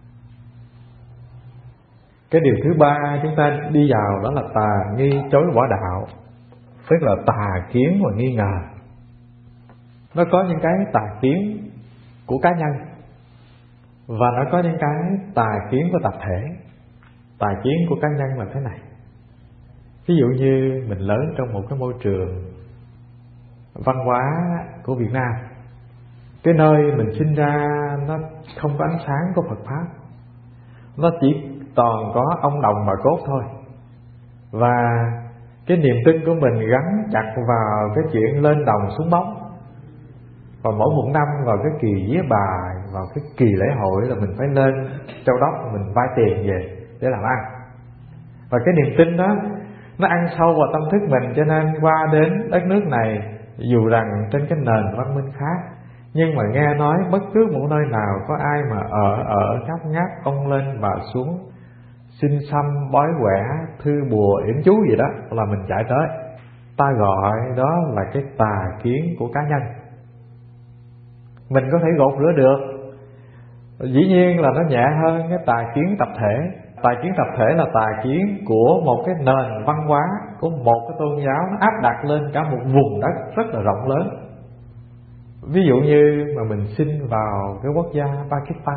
[SPEAKER 1] Cái điều thứ ba chúng ta đi vào đó là tà nghi chối bỏ đạo, tức là tà kiến và nghi ngờ. Nó có những cái tà kiến của cá nhân, và nó có những cái tà kiến của tập thể. Tà kiến của cá nhân là thế này. Ví dụ như mình lớn trong một cái môi trường văn hóa của Việt Nam, cái nơi mình sinh ra nó không có ánh sáng của Phật Pháp, nó chỉ toàn có ông đồng bà cốt thôi. Và cái niềm tin của mình gắn chặt vào cái chuyện lên đồng xuống bóng. Và mỗi một năm vào cái kỳ vía bà, vào cái kỳ lễ hội là mình phải lên Châu Đốc, mình vay tiền về để làm ăn. Và cái niềm tin đó nó ăn sâu vào tâm thức mình, cho nên qua đến đất nước này, dù rằng trên cái nền văn minh khác, nhưng mà nghe nói bất cứ một nơi nào có ai mà ở ngáp ngáp ông lên và xuống, xin xăm bói quẻ, thư bùa yểm chú gì đó là mình chạy tới. Ta gọi đó là cái tà kiến của cá nhân. Mình có thể gột rửa được, dĩ nhiên là nó nhẹ hơn cái tà kiến tập thể. Tà kiến tập thể là tà kiến của một cái nền văn hóa, của một cái tôn giáo, nó áp đặt lên cả một vùng đất rất là rộng lớn. Ví dụ như mà mình sinh vào cái quốc gia Pakistan,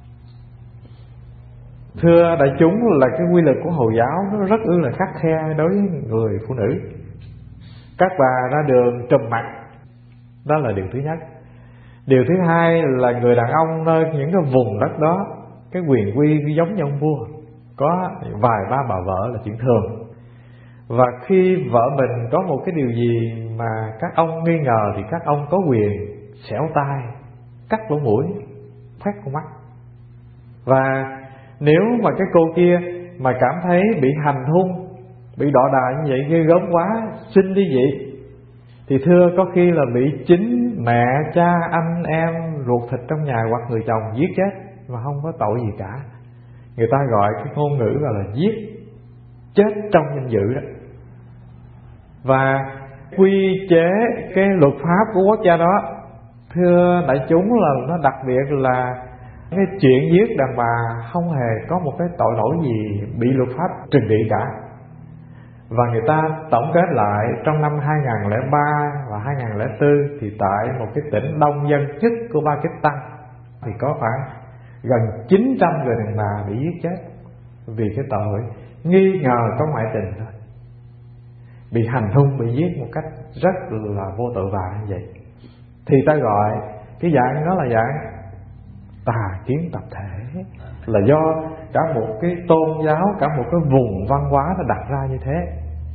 [SPEAKER 1] thưa đại chúng, là cái quy luật của Hồi giáo nó rất là khắt khe đối với người phụ nữ. Các bà ra đường trùm mặt, đó là điều thứ nhất. Điều thứ hai là người đàn ông nơi những cái vùng đất đó, cái quyền quy giống như ông vua, có vài ba bà vợ là chuyện thường. Và khi vợ mình có một cái điều gì mà các ông nghi ngờ thì các ông có quyền xẻo tai, cắt lỗ mũi, khoét con mắt. Và nếu mà cái cô kia mà cảm thấy bị hành hung, bị đọ đà như vậy, ghê gớm quá, xin ly dị, thì thưa có khi là bị chính mẹ, cha, anh em, ruột thịt trong nhà hoặc người chồng giết chết. mà không có tội gì cả. Người ta gọi cái ngôn ngữ gọi là giết chết trong danh dự đó. Và quy chế cái luật pháp của quốc gia đó, thưa đại chúng, là nó đặc biệt là cái chuyện giết đàn bà không hề có một cái tội lỗi gì bị luật pháp trừng trị cả. Và người ta tổng kết lại trong năm 2003 và 2004 thì tại một cái tỉnh đông dân nhất của Pakistan thì có khoảng gần 900 người đàn bà bị giết chết vì cái tội nghi ngờ có ngoại tình thôi, bị hành hung, bị giết một cách rất là vô tội vạ như vậy. Thì ta gọi cái dạng đó là dạng tà kiến tập thể, là do cả một cái tôn giáo, cả một cái vùng văn hóa nó đặt ra như thế.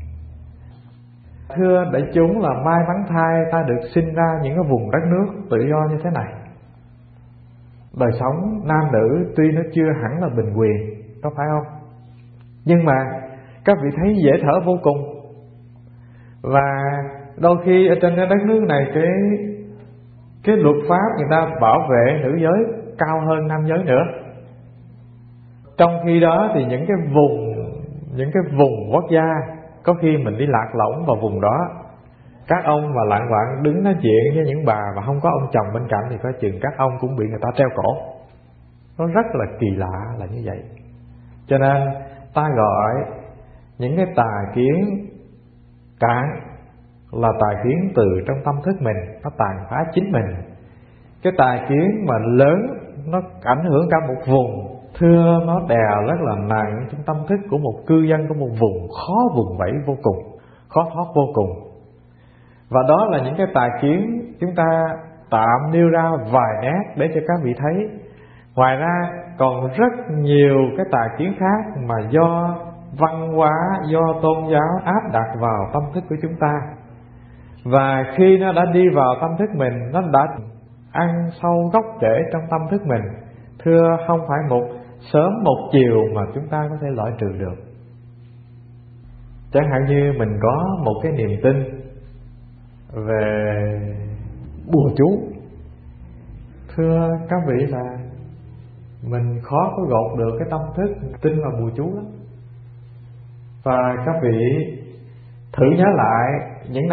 [SPEAKER 1] Thưa đại chúng, là may mắn thay ta được sinh ra những cái vùng đất nước tự do như thế này. Đời sống nam nữ tuy nó chưa hẳn là bình quyền, có phải không? Nhưng mà các vị thấy dễ thở vô cùng. Và đôi khi ở trên cái đất nước này, cái luật pháp người ta bảo vệ nữ giới cao hơn nam giới nữa. Trong khi đó thì những cái vùng quốc gia, có khi mình đi lạc lõng vào vùng đó, các ông mà lạng quạng đứng nói chuyện với những bà mà không có ông chồng bên cạnh thì coi chừng các ông cũng bị người ta treo cổ. Nó rất là kỳ lạ là như vậy. Cho nên ta gọi những cái tà kiến cạn là tà kiến từ trong tâm thức mình, nó tàn phá chính mình. Cái tà kiến mà lớn, nó ảnh hưởng cả một vùng, thưa nó đè rất là nặng trong tâm thức của một cư dân của một vùng, khó vùng vẫy vô cùng, khó thoát vô cùng. Và đó là những cái tà kiến chúng ta tạm nêu ra vài nét để cho các vị thấy. Ngoài ra còn rất nhiều cái tà kiến khác mà do văn hóa, do tôn giáo áp đặt vào tâm thức của chúng ta. Và khi nó đã đi vào tâm thức mình, nó đã ăn sâu gốc rễ trong tâm thức mình, thưa không phải một sớm một chiều mà chúng ta có thể loại trừ được. Chẳng hạn như mình có một cái niềm tin về bùa chú, thưa các vị, là mình khó có gột được cái tâm thức tin vào bùa chú lắm. Và các vị thử nhớ lại những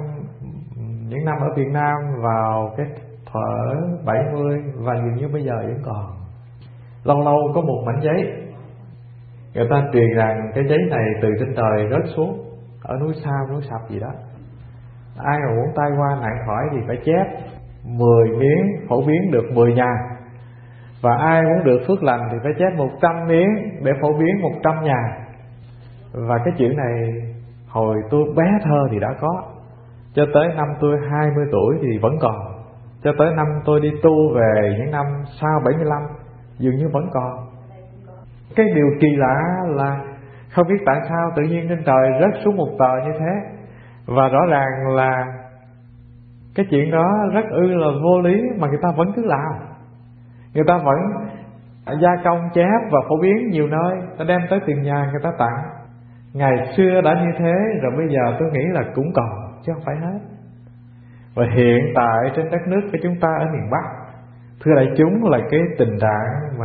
[SPEAKER 1] năm ở Việt Nam vào cái thuở 70 và dường như bây giờ vẫn còn. Lâu lâu có một mảnh giấy, người ta truyền rằng cái giấy này từ trên trời rớt xuống ở núi Sao, núi Sập gì đó. Ai mà muốn tai qua nạn khỏi thì phải chép 10 miếng phổ biến được 10 nhà. Và ai muốn được phước lành thì phải chép 100 miếng để phổ biến 100 nhà. Và cái chuyện này hồi tôi bé thơ thì đã có, cho tới năm tôi 20 tuổi thì vẫn còn, cho tới năm tôi đi tu về những năm sau 75 dường như vẫn còn. Cái điều kỳ lạ là không biết tại sao tự nhiên trên trời rớt xuống một tờ như thế. Và rõ ràng là cái chuyện đó rất là vô lý mà người ta vẫn cứ làm. Người ta vẫn gia công chép và phổ biến nhiều nơi, ta đem tới tiền nhà người ta tặng. Ngày xưa đã như thế rồi, bây giờ tôi nghĩ là cũng còn chứ không phải hết. Và hiện tại trên đất nước của chúng ta ở miền Bắc, thưa đại chúng, là cái tình trạng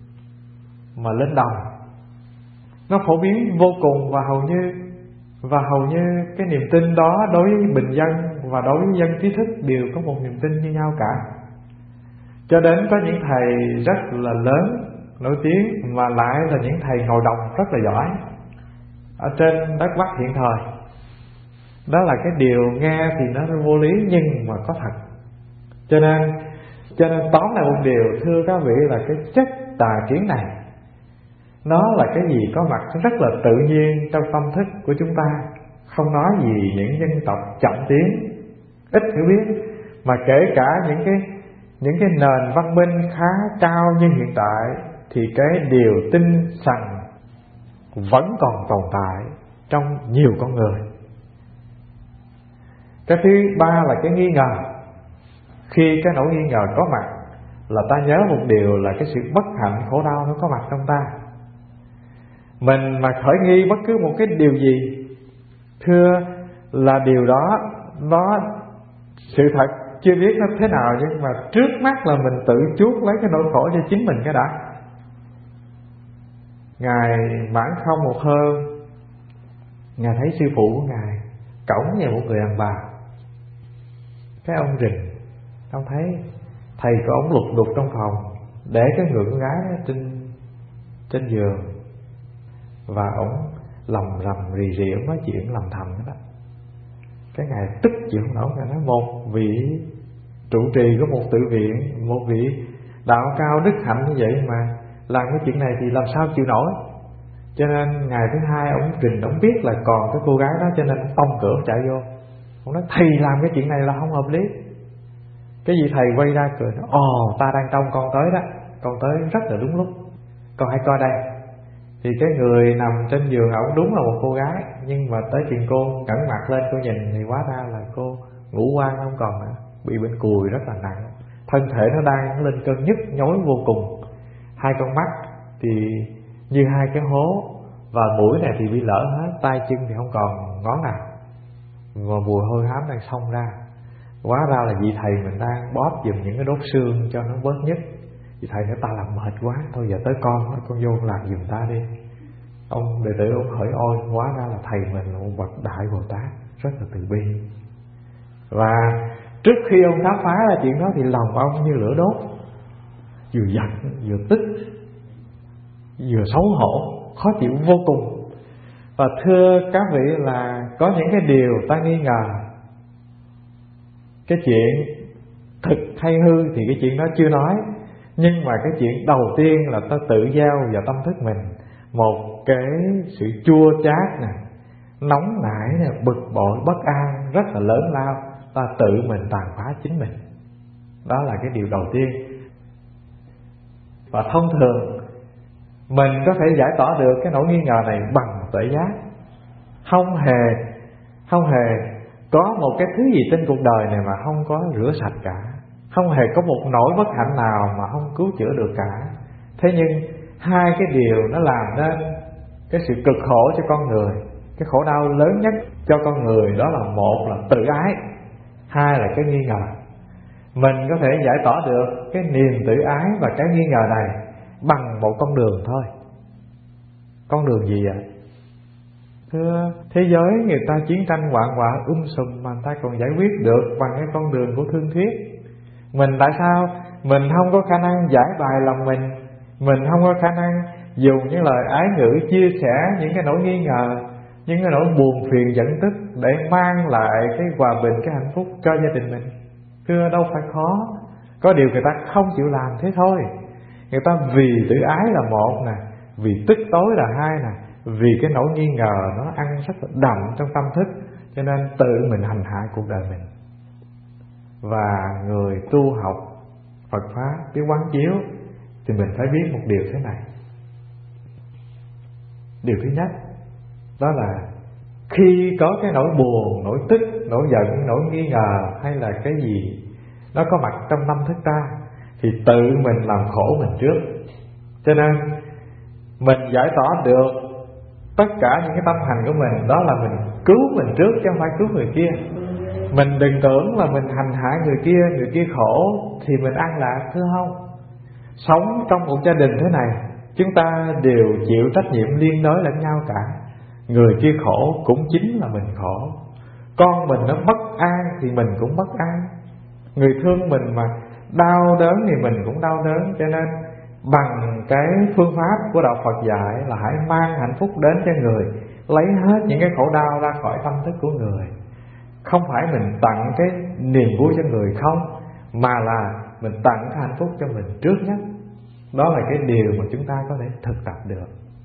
[SPEAKER 1] mà lên đồng nó phổ biến vô cùng. Và hầu như cái niềm tin đó đối với bình dân và đối với dân trí thức đều có một niềm tin như nhau cả. Cho đến có những thầy rất là lớn, nổi tiếng, mà lại là những thầy ngồi đồng rất là giỏi ở trên đất Bắc hiện thời. Đó là cái điều nghe thì nó vô lý nhưng mà có thật. Cho nên tóm lại một điều, thưa các vị, là cái chất tà kiến này nó là cái gì có mặt rất là tự nhiên trong tâm thức của chúng ta. Không nói gì những dân tộc chậm tiến, ít hiểu biết, mà kể cả những cái nền văn minh khá cao như hiện tại, thì cái điều tin rằng vẫn còn tồn tại trong nhiều con người. Cái thứ ba là cái nghi ngờ. Khi cái nỗi nghi ngờ có mặt là ta nhớ một điều là cái sự bất hạnh khổ đau nó có mặt trong ta. Mình mà khởi nghi bất cứ một cái điều gì, thưa là điều đó nó sự thật chưa biết nó thế nào, nhưng mà trước mắt là mình tự chuốc lấy cái nỗi khổ cho chính mình cái đã. Ngài mãn không một hôm, Ngài thấy sư phụ của Ngài cõng vào một người đàn bà. Cái ông rình, ông thấy thầy của ông lục đục trong phòng, để cái người con gái đó trên giường, và ông lầm rầm rì rì, ông nói chuyện lầm thầm đó. Cái Ngài tức chịu không nổi, Ngài nói một vị trụ trì của một tự viện, một vị đạo cao đức hạnh như vậy mà làm cái chuyện này thì làm sao chịu nổi. Cho nên ngày thứ hai ông trình, ông biết là còn cái cô gái đó, cho nên ông tông cửa chạy vô. Ông nói thầy làm cái chuyện này là không hợp lý. Cái gì thầy quay ra cười nói, ồ ta đang trông con tới đó, con tới rất là đúng lúc, con hãy coi đây. Thì cái người nằm trên giường ổng đúng là một cô gái, nhưng mà tới chuyện cô ngẩng mặt lên cô nhìn thì hóa ra là cô ngũ quan không còn nữa, bị bệnh cùi rất là nặng, thân thể nó đang lên cơn nhức nhối vô cùng, hai con mắt thì như hai cái hố, và mũi này thì bị lở hết, tay chân thì không còn ngón nào, và mùi hôi hám đang xông ra. Hóa ra là vị thầy mình đang bóp giùm những cái đốt xương cho nó bớt nhức. Vị thầy nói ta làm mệt quá, thôi giờ tới con vô làm giùm ta đi. Ông đệ tử ông hỏi ôi, hóa ra là thầy mình là một bậc đại Bồ Tát, rất là từ bi. Và trước khi ông khám phá ra chuyện đó thì lòng ông như lửa đốt, vừa giận vừa tức vừa xấu hổ, khó chịu vô cùng. Và thưa các vị là có những cái điều ta nghi ngờ, cái chuyện thực hay hư thì cái chuyện đó chưa nói, nhưng mà cái chuyện đầu tiên là ta tự gieo vào tâm thức mình một cái sự chua chát nè, nóng nảy nè, bực bội, bất an rất là lớn lao, ta tự mình tàn phá chính mình. Đó là cái điều đầu tiên. Và thông thường mình có thể giải tỏa được cái nỗi nghi ngờ này bằng tuệ giác. Không hề có một cái thứ gì trên cuộc đời này mà không có rửa sạch cả, không hề có một nỗi bất hạnh nào mà không cứu chữa được cả. Thế nhưng hai cái điều nó làm nên cái sự cực khổ cho con người. Cái khổ đau lớn nhất cho con người đó là một là tự ái, hai là cái nghi ngờ. Mình có thể giải tỏa được cái niềm tự ái và cái nghi ngờ này bằng một con đường thôi. Con đường gì vậy? Thưa, thế giới người ta chiến tranh hoạn họa sùm mà người ta còn giải quyết được bằng cái con đường của thương thuyết. Mình tại sao mình không có khả năng giải bài lòng mình không có khả năng dùng những lời ái ngữ chia sẻ những cái nỗi nghi ngờ, những cái nỗi buồn phiền giận tức để mang lại cái hòa bình, cái hạnh phúc cho gia đình mình? Thưa, đâu phải khó, có điều người ta không chịu làm thế thôi. Người ta vì tự ái là một nè, vì tức tối là hai nè, vì cái nỗi nghi ngờ nó ăn rất là đậm trong tâm thức, cho nên tự mình hành hạ cuộc đời mình. Và người tu học Phật Pháp biết quán chiếu thì mình phải biết một điều thế này. Điều thứ nhất đó là khi có cái nỗi buồn, nỗi tức, nỗi giận, nỗi nghi ngờ hay là cái gì nó có mặt trong tâm thức ta thì tự mình làm khổ mình trước. Cho nên mình giải tỏa được tất cả những cái tâm hành của mình, đó là mình cứu mình trước chứ không phải cứu người kia. Mình đừng tưởng là mình hành hạ người kia khổ thì mình an lạc, thưa không? Sống trong một gia đình thế này, chúng ta đều chịu trách nhiệm liên đới lẫn nhau cả. Người kia khổ cũng chính là mình khổ. Con mình nó bất an thì mình cũng bất an. Người thương mình mà đau đớn thì mình cũng đau đớn. Cho nên bằng cái phương pháp của Đạo Phật dạy là hãy mang hạnh phúc đến cho người, lấy hết những cái khổ đau ra khỏi tâm thức của người. Không phải mình tặng cái niềm vui cho người không, mà là mình tặng cái hạnh phúc cho mình trước nhất. Đó là cái điều mà chúng ta có thể thực tập được.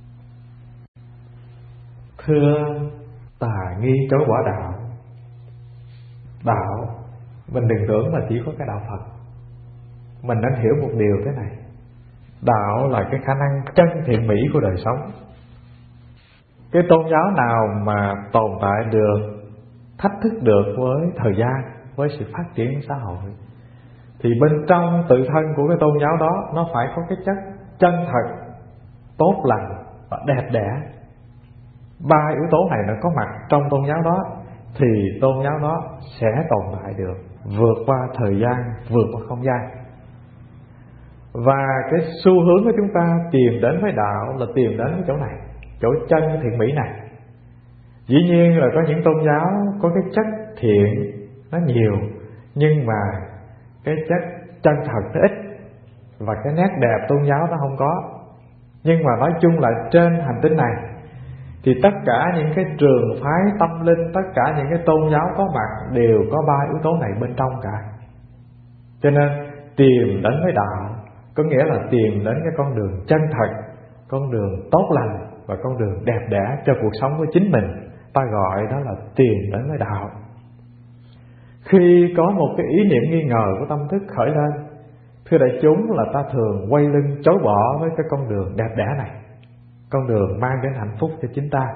[SPEAKER 1] Thưa, tà nghi chối bỏ đạo. Đạo, mình đừng tưởng là chỉ có cái đạo Phật. Mình nên hiểu một điều thế này. Đạo là cái khả năng chân thiện mỹ của đời sống. Cái tôn giáo nào mà tồn tại được, thách thức được với thời gian, với sự phát triển xã hội, thì bên trong tự thân của cái tôn giáo đó nó phải có cái chất chân thật, tốt lành và đẹp đẽ. Ba yếu tố này nó có mặt trong tôn giáo đó thì tôn giáo đó sẽ tồn tại được. vượt qua thời gian, vượt qua không gian. Và cái xu hướng của chúng ta tìm đến với đạo là tìm đến cái chỗ này, chỗ chân thiện mỹ này. Dĩ nhiên là có những tôn giáo có cái chất thiện nó nhiều, nhưng mà cái chất chân thật nó ít, và cái nét đẹp tôn giáo nó không có. Nhưng mà nói chung là trên hành tinh này thì tất cả những cái trường phái tâm linh, tất cả những cái tôn giáo có mặt đều có ba yếu tố này bên trong cả. Cho nên tìm đến với đạo có nghĩa là tìm đến cái con đường chân thật, con đường tốt lành và con đường đẹp đẽ cho cuộc sống của chính mình. Ta gọi đó là tìm đến với đạo. Khi có một cái ý niệm nghi ngờ của tâm thức khởi lên, thưa đại chúng, là ta thường quay lưng chối bỏ với cái con đường đẹp đẽ này, con đường mang đến hạnh phúc cho chính ta.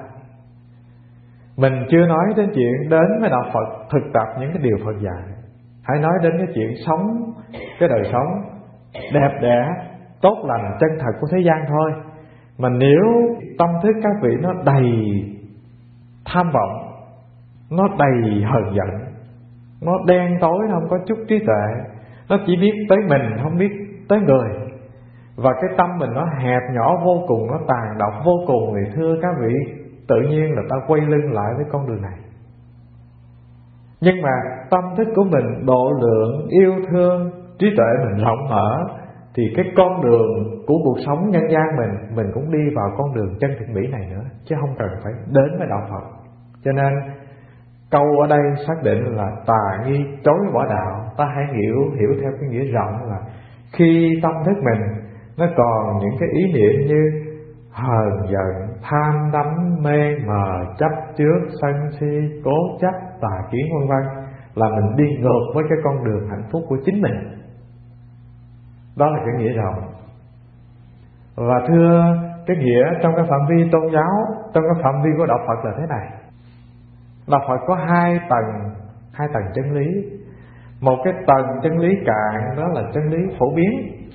[SPEAKER 1] Mình chưa nói đến chuyện đến với đạo Phật thực tập những cái điều Phật dạy, hãy nói đến cái chuyện sống cái đời sống đẹp đẽ, tốt lành, chân thật của thế gian thôi. Mà nếu tâm thức các vị nó đầy tham vọng, nó đầy hờn giận, nó đen tối, nó không có chút trí tuệ, nó chỉ biết tới mình, không biết tới người, và cái tâm mình nó hẹp nhỏ vô cùng, nó tàn độc vô cùng, thì thưa các vị, tự nhiên là ta quay lưng lại với con đường này. Nhưng mà tâm thức của mình độ lượng, yêu thương, trí tuệ mình rộng mở, thì cái con đường của cuộc sống nhân gian mình cũng đi vào con đường chân thiện mỹ này nữa, chứ không cần phải đến với đạo Phật. Cho nên câu ở đây xác định là tà nghi chối bỏ đạo. Ta hãy hiểu theo cái nghĩa rộng là khi tâm thức mình nó còn những cái ý niệm như hờn giận, tham đắm, mê mờ, chấp trước, sân si, cố chấp, tà kiến vân vân, là mình đi ngược với cái con đường hạnh phúc của chính mình. Đó là cái nghĩa rộng. Và thưa, cái nghĩa trong cái phạm vi tôn giáo, trong cái phạm vi của đạo Phật là thế này. Đạo Phật có hai tầng chân lý. Một cái tầng chân lý cạn, đó là chân lý phổ biến.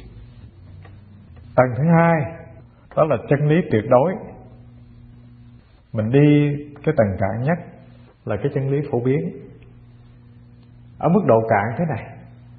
[SPEAKER 1] Tầng thứ hai, đó là chân lý tuyệt đối. Mình đi cái tầng cạn nhất là cái chân lý phổ biến. Ở mức độ cạn thế này,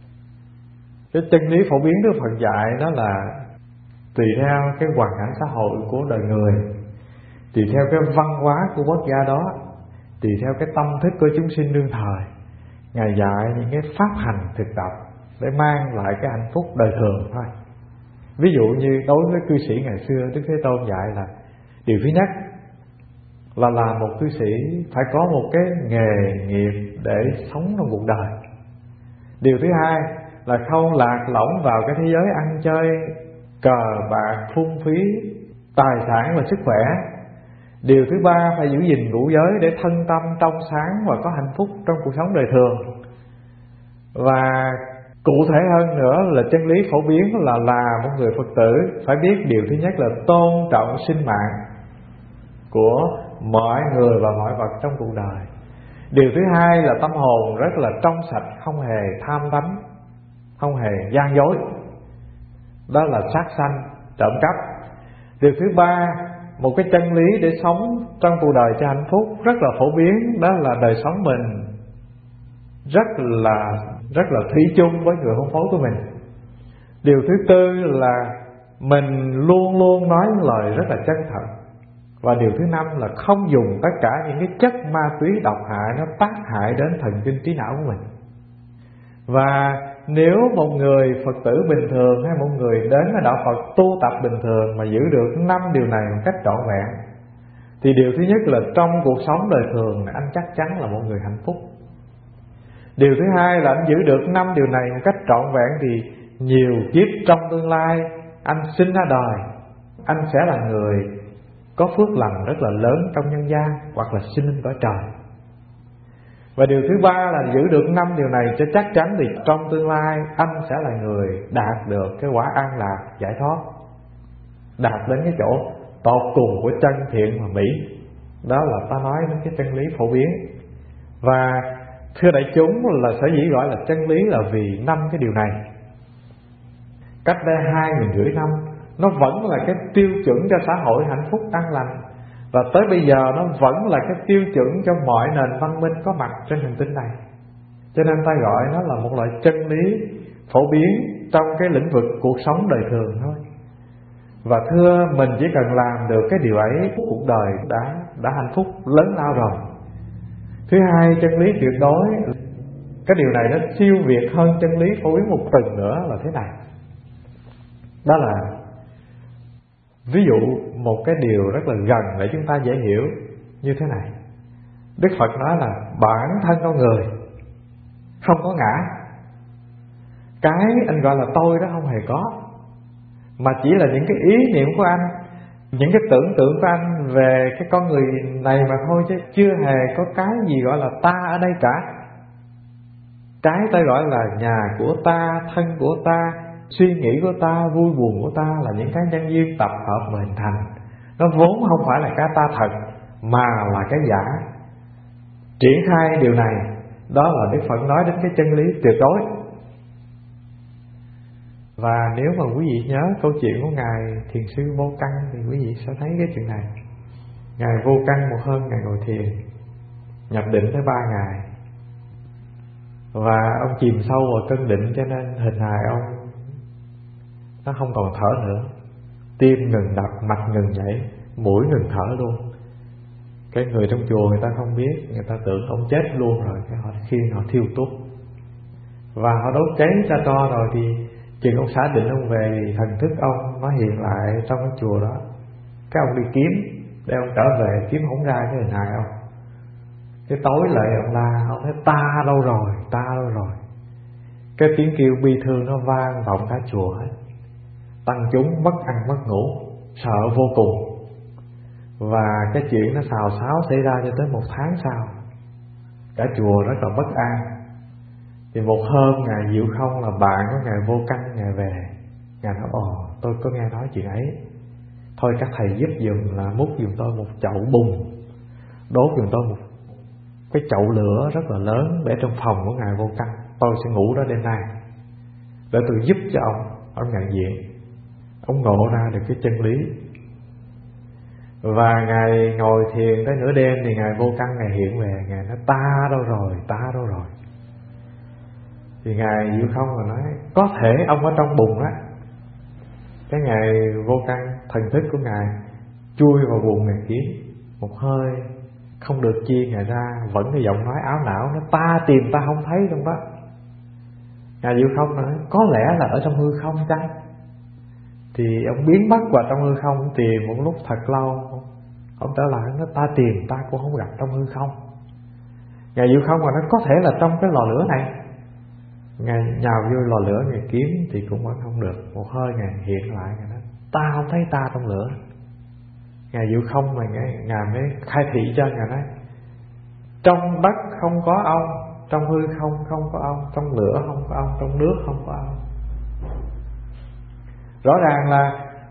[SPEAKER 1] cái chân lý phổ biến Đức Phật dạy đó là tùy theo cái hoàn cảnh xã hội của đời người, tùy theo cái văn hóa của quốc gia đó, tùy theo cái tâm thức của chúng sinh đương thời, Ngài dạy những cái pháp hành thực tập để mang lại cái hạnh phúc đời thường thôi. Ví dụ như đối với cư sĩ ngày xưa, Đức Thế Tôn dạy là điều thứ nhất là làm một cư sĩ phải có một cái nghề nghiệp để sống trong cuộc đời. Điều thứ hai là không lạc lõng vào cái thế giới ăn chơi, cờ bạc, phung phí, tài sản và sức khỏe. Điều thứ ba phải giữ gìn ngũ giới để thân tâm trong sáng và có hạnh phúc trong cuộc sống đời thường. Và cụ thể hơn nữa là chân lý phổ biến là một người Phật tử phải biết điều thứ nhất là tôn trọng sinh mạng của mọi người và mọi vật trong cuộc đời. Điều thứ hai là tâm hồn rất là trong sạch, không hề tham đắm, không hề gian dối, đó là sát sanh, trộm cắp. Điều thứ ba, một cái chân lý để sống trong cuộc đời cho hạnh phúc rất là phổ biến, đó là đời sống mình rất là thủy chung với người hôn phối của mình. Điều thứ tư là mình luôn luôn nói những lời rất là chân thật. Và điều thứ năm là không dùng tất cả những cái chất ma túy độc hại, nó tác hại đến thần kinh trí não của mình. Và nếu một người Phật tử bình thường hay một người đến với đạo Phật tu tập bình thường mà giữ được 5 điều này một cách trọn vẹn, thì điều thứ nhất là trong cuộc sống đời thường anh chắc chắn là một người hạnh phúc. Điều thứ hai là anh giữ được 5 điều này một cách trọn vẹn thì nhiều kiếp trong tương lai anh sinh ra đời, anh sẽ là người có phước lành rất là lớn trong nhân gian hoặc là sinh lên cõi trời. Và điều thứ ba là giữ được 5 điều này cho chắc chắn thì trong tương lai anh sẽ là người đạt được cái quả an lạc giải thoát, đạt đến cái chỗ tột cùng của chân thiện và mỹ. Đó là ta nói đến cái chân lý phổ biến. Và thưa đại chúng, là sở dĩ gọi là chân lý là vì 5 cái điều này cách đây 2.500 năm nó vẫn là cái tiêu chuẩn cho xã hội hạnh phúc an lành. Và tới bây giờ nó vẫn là cái tiêu chuẩn cho mọi nền văn minh có mặt trên hành tinh này. Cho nên ta gọi nó là một loại chân lý phổ biến trong cái lĩnh vực cuộc sống đời thường thôi. Và thưa, mình chỉ cần làm được cái điều ấy, cuộc đời đã hạnh phúc lớn lao rồi. Thứ hai, chân lý tuyệt đối, cái điều này nó siêu việt hơn chân lý phổ biến một tầng nữa là thế này. Đó là ví dụ một cái điều rất là gần để chúng ta dễ hiểu như thế này. Đức Phật nói là bản thân con người không có ngã. Cái anh gọi là tôi đó không hề có, mà chỉ là những cái ý niệm của anh, những cái tưởng tượng của anh về cái con người này mà thôi, chứ chưa hề có cái gì gọi là ta ở đây cả. Cái ta gọi là nhà của ta, thân của ta, suy nghĩ của ta, vui buồn của ta là những cái nhân duyên tập hợp mà hình thành. Nó vốn không phải là cái ta thật, mà là cái giả. Triển khai điều này, đó là Đức Phật nói đến cái chân lý tuyệt đối. Và nếu mà quý vị nhớ câu chuyện của Ngài Thiền sư Vô Căn thì quý vị sẽ thấy cái chuyện này. Ngài Vô Căn một hôm Ngài ngồi thiền, nhập định tới 3 ngày. Và ông chìm sâu vào cơn định, cho nên hình hài ông nó không còn thở nữa. Tim ngừng đập, mạch ngừng nhảy, mũi ngừng thở luôn. Cái người trong chùa người ta không biết, người ta tưởng ông chết luôn rồi. Khi họ thiêu tút và họ đốt cháy cho tro rồi thì chừng ông xả định ông về, thần thức ông nó hiện lại trong cái chùa đó. Cái ông đi kiếm, để ông trở về kiếm không ra cái hình hài ông. Cái tối lại ông la, ông nói ta đâu rồi, ta đâu rồi. Cái tiếng kêu bi thương nó vang vọng cả chùa hết. Tăng chúng mất ăn mất ngủ, sợ vô cùng. Và cái chuyện nó xào xáo xảy ra cho tới 1 tháng sau. Cả chùa rất là bất an. Thì một hôm Ngài Diệu Không là bạn của Ngài Vô Căn, Ngài về. Ngài nói tôi có nghe nói chuyện ấy. Thôi các thầy giúp dùm là múc dùm tôi một chậu bùn, đốt dùm tôi một cái chậu lửa rất là lớn để trong phòng của Ngài Vô Căn. Tôi sẽ ngủ đó đêm nay, để tôi giúp cho ông nhận diện. Ông ngộ ra được cái chân lý. Và Ngài ngồi thiền tới nửa đêm thì Ngài Vô Căn Ngài hiện về. Ngài nói ta đâu rồi, ta đâu rồi. Thì Ngài Diệu Không rồi nói có thể ông ở trong bùn á. Cái Ngài Vô Căn, thần thức của Ngài chui vào bùn Ngài kiếm. Một hơi không được chia Ngài ra, vẫn cái giọng nói áo não, nó ta tìm ta không thấy trong đó. Ngài Diệu Không nói có lẽ là ở trong hư không chăng. Thì ông biến mất vào trong hư không, tìm một lúc thật lâu. Ông trở lại nói ta tìm ta cũng không gặp trong hư không. Ngài Diệu Không mà nói có thể là trong cái lò lửa này. Ngài nhào vô lò lửa Ngài kiếm thì cũng vẫn không được. Một hơi Ngài hiện lại, Ngài nói ta không thấy ta trong lửa. Ngài Diệu Không mà Ngài mới khai thị cho Ngài nói trong đất không có ông, trong hư không không có ông, trong lửa không có ông, trong nước không có ông. Rõ ràng là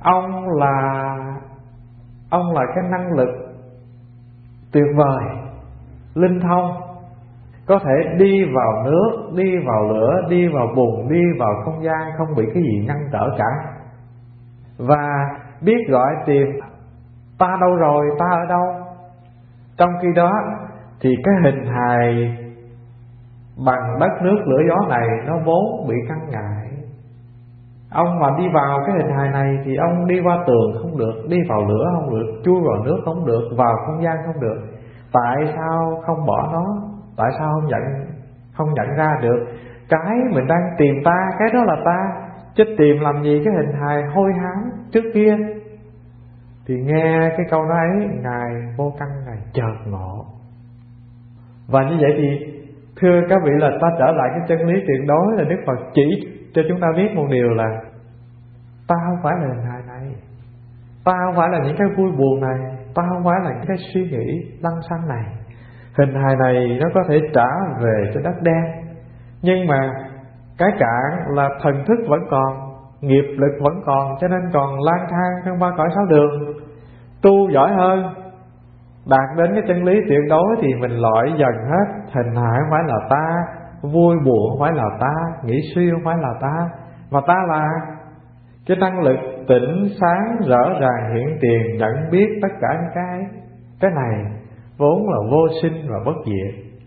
[SPEAKER 1] ông là cái năng lực tuyệt vời, linh thông, có thể đi vào nước, đi vào lửa, đi vào bùn, đi vào không gian, không bị cái gì ngăn trở cả. Và biết gọi tìm ta đâu rồi, ta ở đâu. Trong khi đó thì cái hình hài bằng đất nước lửa gió này nó vốn bị ngăn ngại. Ông mà đi vào cái hình hài này thì ông đi qua tường không được, đi vào lửa không được, chui vào nước không được, vào không gian không được. Tại sao không bỏ nó? Tại sao không nhận ra được cái mình đang tìm ta, cái đó là ta, chứ tìm làm gì cái hình hài hôi hám trước kia. Thì nghe cái câu nói ấy, Ngài Vô Căn Ngài chợt ngộ. Và như vậy thì thưa các vị là ta trở lại cái chân lý tuyệt đối là Đức Phật chỉ cho chúng ta biết một điều là ta không phải là hình hài này, ta không phải là những cái vui buồn này, ta không phải là những cái suy nghĩ lăng xăng này. Hình hài này nó có thể trả về cho đất đen, nhưng mà cái cạn là thần thức vẫn còn, nghiệp lực vẫn còn, cho nên còn lang thang trong 3 cõi 6 đường. Tu giỏi hơn, đạt đến cái chân lý tuyệt đối thì mình loại dần hết. Hình hài không phải là ta, vui buồn không phải là ta, nghĩ suy không phải là ta, mà ta là cái năng lực tỉnh sáng rõ ràng hiển tiền, nhận biết tất cả những cái này vốn là vô sinh và bất diệt.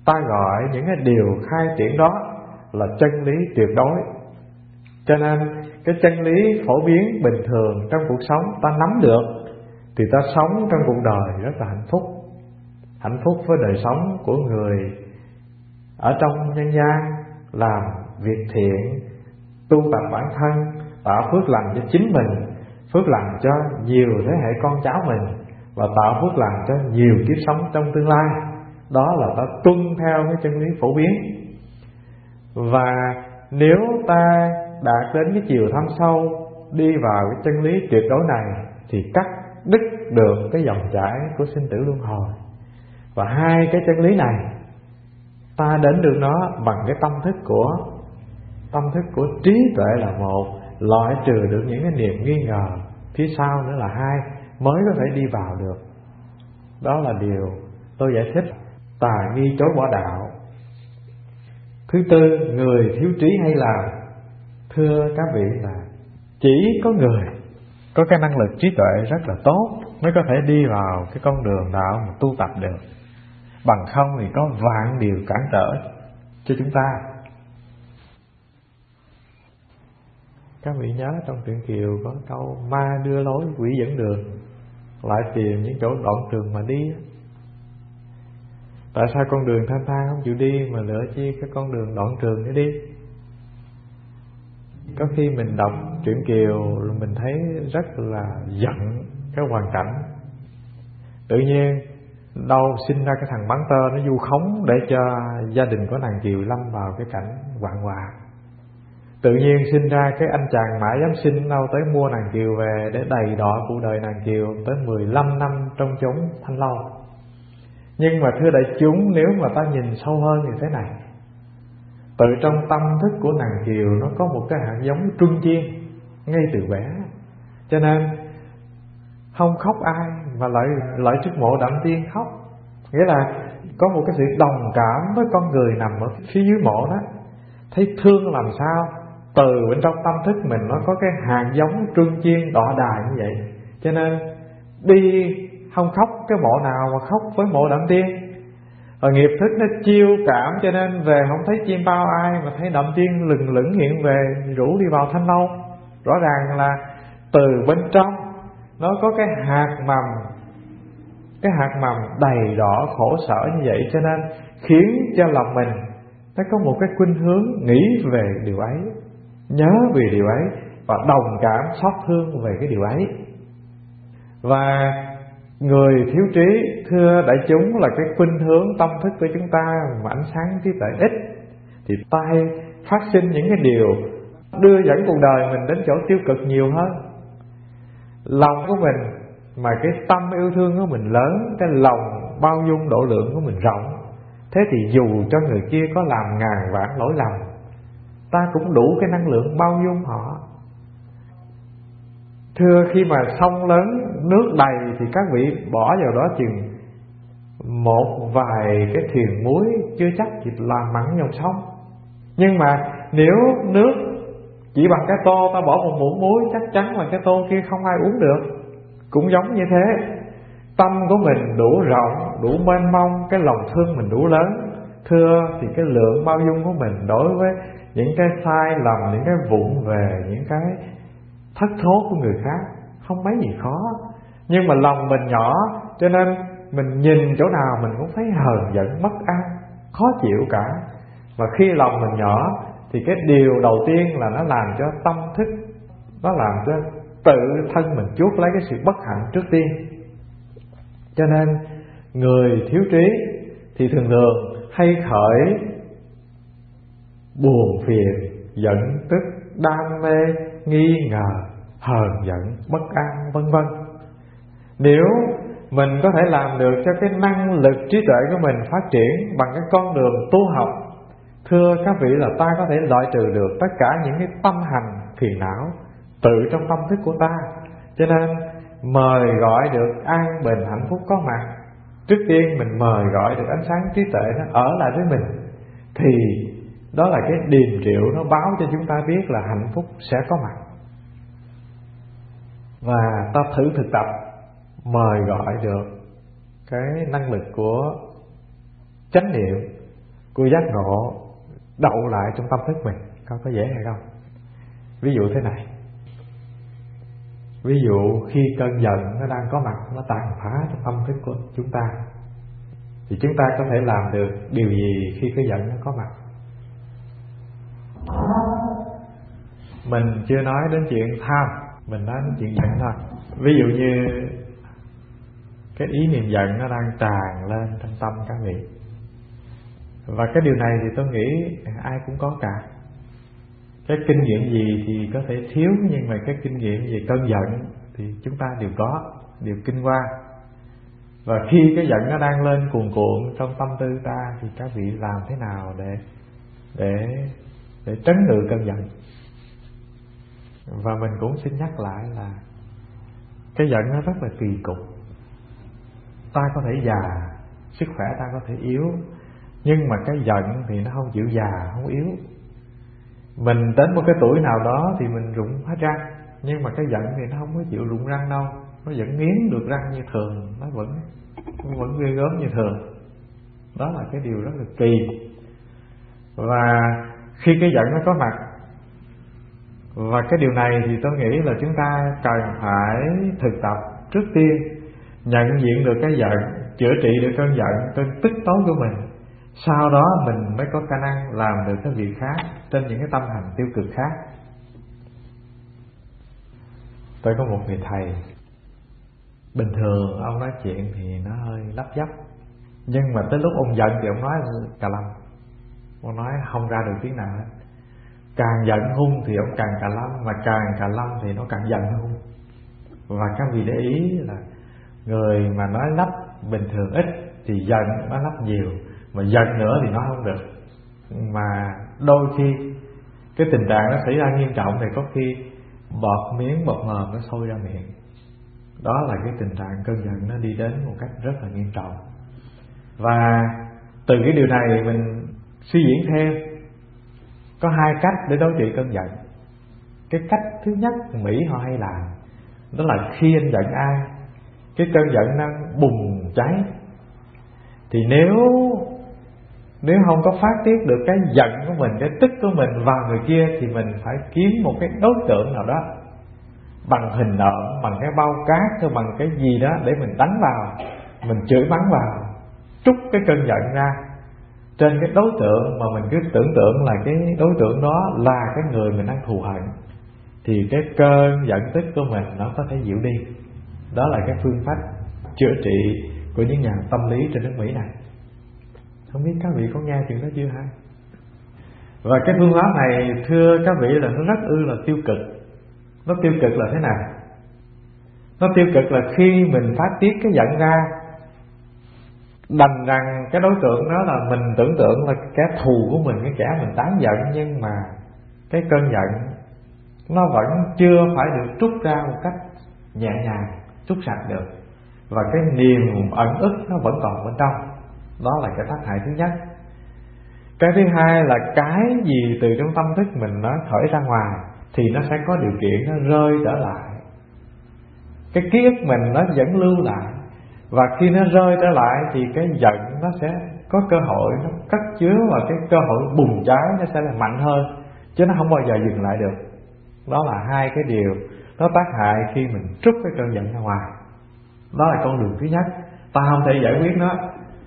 [SPEAKER 1] Ta gọi những cái điều khai triển đó là chân lý tuyệt đối. Cho nên cái chân lý phổ biến bình thường trong cuộc sống ta nắm được thì ta sống trong cuộc đời rất là hạnh phúc. Hạnh phúc với đời sống của người ở trong nhân gian, làm việc thiện, tu tập bản thân, tạo phước lành cho chính mình, phước lành cho nhiều thế hệ con cháu mình, và tạo phước lành cho nhiều kiếp sống trong tương lai. Đó là ta tuân theo cái chân lý phổ biến. Và nếu ta đạt đến cái chiều thâm sâu, đi vào cái chân lý tuyệt đối này, thì cắt đứt được cái dòng chảy của sinh tử luân hồi. Và hai cái chân lý này ta đến được nó bằng cái tâm thức của trí tuệ là một, loại trừ được những cái niềm nghi ngờ, phía sau nữa là hai, mới có thể đi vào được. Đó là điều tôi giải thích tà nghi chối bỏ đạo. Thứ tư, người thiếu trí hay làm. Thưa các vị, là chỉ có người có cái năng lực trí tuệ rất là tốt mới có thể đi vào cái con đường đạo mà tu tập được. Bằng không thì có vạn điều cản trở cho chúng ta. Các vị nhớ trong truyện Kiều có câu ma đưa lối quỷ dẫn đường, lại tìm những chỗ đoạn trường mà đi. Tại sao con đường thanh thang không chịu đi mà lựa chi cái con đường đoạn trường để đi? Có khi mình đọc truyện Kiều mình thấy rất là giận cái hoàn cảnh. Tự nhiên đâu sinh ra cái thằng bán tơ nó vu khống để cho gia đình của nàng Kiều lâm vào cái cảnh hoạn họa. Tự nhiên sinh ra cái anh chàng mãi dám sinh đâu tới mua nàng Kiều về để đầy đọa cuộc đời nàng Kiều tới 15 năm trong chốn Thanh Lâu. Nhưng mà thưa đại chúng, nếu mà ta nhìn sâu hơn thì thế này: tự trong tâm thức của nàng Kiều nó có một cái hạt giống trung chiên ngay từ bé. Cho nên không khóc ai mà lại trước mộ Đạm Tiên khóc. Nghĩa là có một cái sự đồng cảm với con người nằm ở phía dưới mộ đó, thấy thương làm sao. Từ bên trong tâm thức mình nó có cái hạt giống trung chiên đọa đài như vậy. Cho nên đi không khóc cái mộ nào mà khóc với mộ Đạm Tiên. Và nghiệp thức nó chiêu cảm, cho nên về không thấy chim bao ai mà thấy Đạm Tiên lừng lững hiện về rủ đi vào Thanh Lâu. Rõ ràng là từ bên trong nó có cái hạt mầm đầy đọa khổ sở như vậy, cho nên khiến cho lòng mình nó có một cái khuynh hướng nghĩ về điều ấy, nhớ về điều ấy và đồng cảm xót thương về cái điều ấy. Và người thiếu trí, thưa đại chúng, là cái khuynh hướng tâm thức của chúng ta mà ánh sáng trí tuệ ít, thì ta hay phát sinh những cái điều đưa dẫn cuộc đời mình đến chỗ tiêu cực nhiều hơn. Lòng của mình mà cái tâm yêu thương của mình lớn, cái lòng bao dung độ lượng của mình rộng, thế thì dù cho người kia có làm ngàn vạn lỗi lầm, ta cũng đủ cái năng lượng bao dung họ. Thưa, khi mà sông lớn nước đầy thì các vị bỏ vào đó chừng một vài cái thuyền muối chưa chắc chỉ làm mặn dòng sông. Nhưng mà nếu nước chỉ bằng cái tô, ta bỏ một muỗng muối, chắc chắn là cái tô kia không ai uống được. Cũng giống như thế, tâm của mình đủ rộng, đủ mênh mông, cái lòng thương mình đủ lớn, thưa, thì cái lượng bao dung của mình đối với những cái sai lầm, những cái vụng về, những cái thất thố của người khác không mấy gì khó. Nhưng mà lòng mình nhỏ, cho nên mình nhìn chỗ nào mình cũng thấy hờn giận, bất an, khó chịu cả. Và khi lòng mình nhỏ thì cái điều đầu tiên là nó làm cho tâm thức, nó làm cho tự thân mình chuốc lấy cái sự bất hạnh trước tiên. Cho nên người thiếu trí thì thường thường hay khởi buồn phiền, giận tức, đam mê, nghi ngờ, hờn giận, bất an, vân vân. Nếu mình có thể làm được cho cái năng lực trí tuệ của mình phát triển bằng cái con đường tu học, thưa các vị, là ta có thể loại trừ được tất cả những cái tâm hành phiền não tự trong tâm thức của ta. Cho nên mời gọi được an bình hạnh phúc có mặt, trước tiên mình mời gọi được ánh sáng trí tuệ nó ở lại với mình, thì đó là cái điềm triệu nó báo cho chúng ta biết là hạnh phúc sẽ có mặt. Và ta thử thực tập mời gọi được cái năng lực của chánh niệm của giác ngộ đậu lại trong tâm thức mình, coi có dễ hay không. Ví dụ thế này, ví dụ khi cơn giận nó đang có mặt, nó tàn phá trong tâm thức của chúng ta, thì chúng ta có thể làm được điều gì khi cái giận nó có mặt? Mình chưa nói đến chuyện tham, mình nói đến chuyện giận thôi. Ví dụ như cái ý niệm giận nó đang tràn lên trong tâm các vị, và cái điều này thì tôi nghĩ ai cũng có cả. Cái kinh nghiệm gì thì có thể thiếu, nhưng mà cái kinh nghiệm về cơn giận thì chúng ta đều có, đều kinh qua. Và khi cái giận nó đang lên cuồn cuộn trong tâm tư ta, thì các vị làm thế nào để trấn ngự cơn giận? Và mình cũng xin nhắc lại là cái giận nó rất là kỳ cục. Ta có thể già, sức khỏe ta có thể yếu, nhưng mà cái giận thì nó không chịu già, không yếu. Mình đến một cái tuổi nào đó thì mình rụng hết răng, nhưng mà cái giận thì nó không có chịu rụng răng đâu, nó vẫn nghiến được răng như thường, nó vẫn ghê gớm như thường. Đó là cái điều rất là kỳ. Và khi cái giận nó có mặt, và cái điều này thì tôi nghĩ là chúng ta cần phải thực tập. Trước tiên nhận diện được cái giận, chữa trị được cơn giận, cơn tức tối của mình, sau đó mình mới có khả năng làm được cái việc khác trên những cái tâm hành tiêu cực khác. Tôi có một người thầy, bình thường ông nói chuyện thì nó hơi lắp bắp, nhưng mà tới lúc ông giận thì ông nói cà lâm, ông nói không ra được tiếng nào hết. Càng giận hung thì ông càng cà lâm, mà càng cà lâm thì nó càng giận hung. Và các vị để ý là người mà nói lắp bình thường ít thì giận nó lắp nhiều, mà giận nữa thì nó không được. Mà đôi khi cái tình trạng nó xảy ra nghiêm trọng thì có khi bọt miếng bọt mồm nó sôi ra miệng. Đó là cái tình trạng cơn giận nó đi đến một cách rất là nghiêm trọng. Và từ cái điều này mình suy diễn thêm, có hai cách để đối trị cơn giận. Cái cách thứ nhất Mỹ họ hay làm, đó là khi anh giận ai, cái cơn giận đang bùng cháy, thì nếu không có phát tiết được cái giận của mình, cái tức của mình vào người kia, thì mình phải kiếm một cái đối tượng nào đó, bằng hình nộm, bằng cái bao cát, hay bằng cái gì đó để mình đánh vào, mình chửi mắng vào, trút cái cơn giận ra trên cái đối tượng mà mình cứ tưởng tượng là cái đối tượng đó là cái người mình đang thù hận, thì cái cơn giận tức của mình nó có thể dịu đi. Đó là cái phương pháp chữa trị của những nhà tâm lý trên nước Mỹ này. Không biết các vị có nghe chuyện đó chưa hả? Và cái phương pháp này thưa các vị là nó rất là tiêu cực. Nó tiêu cực là thế nào? Nó tiêu cực là khi mình phát tiết cái giận ra, đành rằng cái đối tượng đó là mình tưởng tượng là kẻ thù của mình, cái kẻ mình tán giận, nhưng mà cái cơn giận nó vẫn chưa phải được trút ra một cách nhẹ nhàng, trút sạch được, và cái niềm ẩn ức nó vẫn còn bên trong. Đó là cái tác hại thứ nhất. Cái thứ hai là cái gì từ trong tâm thức mình nó khởi ra ngoài thì nó sẽ có điều kiện nó rơi trở lại. Cái ký ức mình nó vẫn lưu lại, và khi nó rơi trở lại thì cái giận nó sẽ có cơ hội nó cất chứa, và cái cơ hội bùng cháy nó sẽ là mạnh hơn, chứ nó không bao giờ dừng lại được. Đó là hai cái điều nó tác hại khi mình trút cái cơn giận ra ngoài. Đó là con đường thứ nhất. Ta không thể giải quyết nó,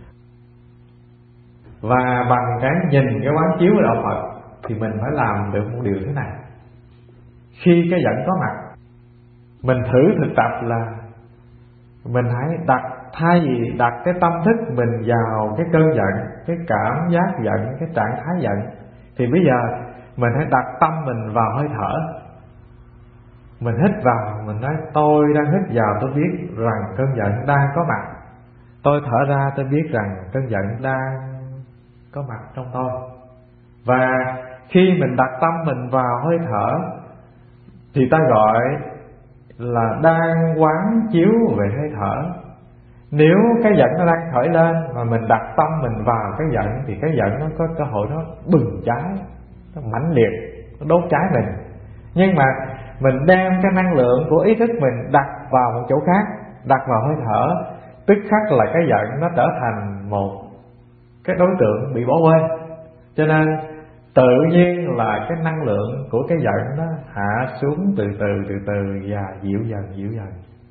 [SPEAKER 1] và bằng cái nhìn, cái quán chiếu của đạo Phật thì mình phải làm được một điều thế này. Khi cái giận có mặt, mình thử thực tập là mình hãy thay vì đặt cái tâm thức mình vào cái cơn giận, cái cảm giác giận, cái trạng thái giận, thì bây giờ mình hãy đặt tâm mình vào hơi thở. Mình hít vào, mình nói tôi đang hít vào, tôi biết rằng cơn giận đang có mặt. Tôi thở ra, tôi biết rằng cơn giận đang có mặt trong tôi. Và khi mình đặt tâm mình vào hơi thở thì ta gọi là đang quán chiếu về hơi thở. Nếu cái giận nó đang khởi lên mà mình đặt tâm mình vào cái giận, thì cái giận nó có cơ hội nó bừng cháy, nó mãnh liệt, nó đốt cháy mình. Nhưng mà mình đem cái năng lượng của ý thức mình đặt vào một chỗ khác, đặt vào hơi thở, tức khắc là cái giận nó trở thành một cái đối tượng bị bỏ quên. Cho nên tự nhiên là cái năng lượng của cái giận nó hạ xuống từ từ và dịu dần.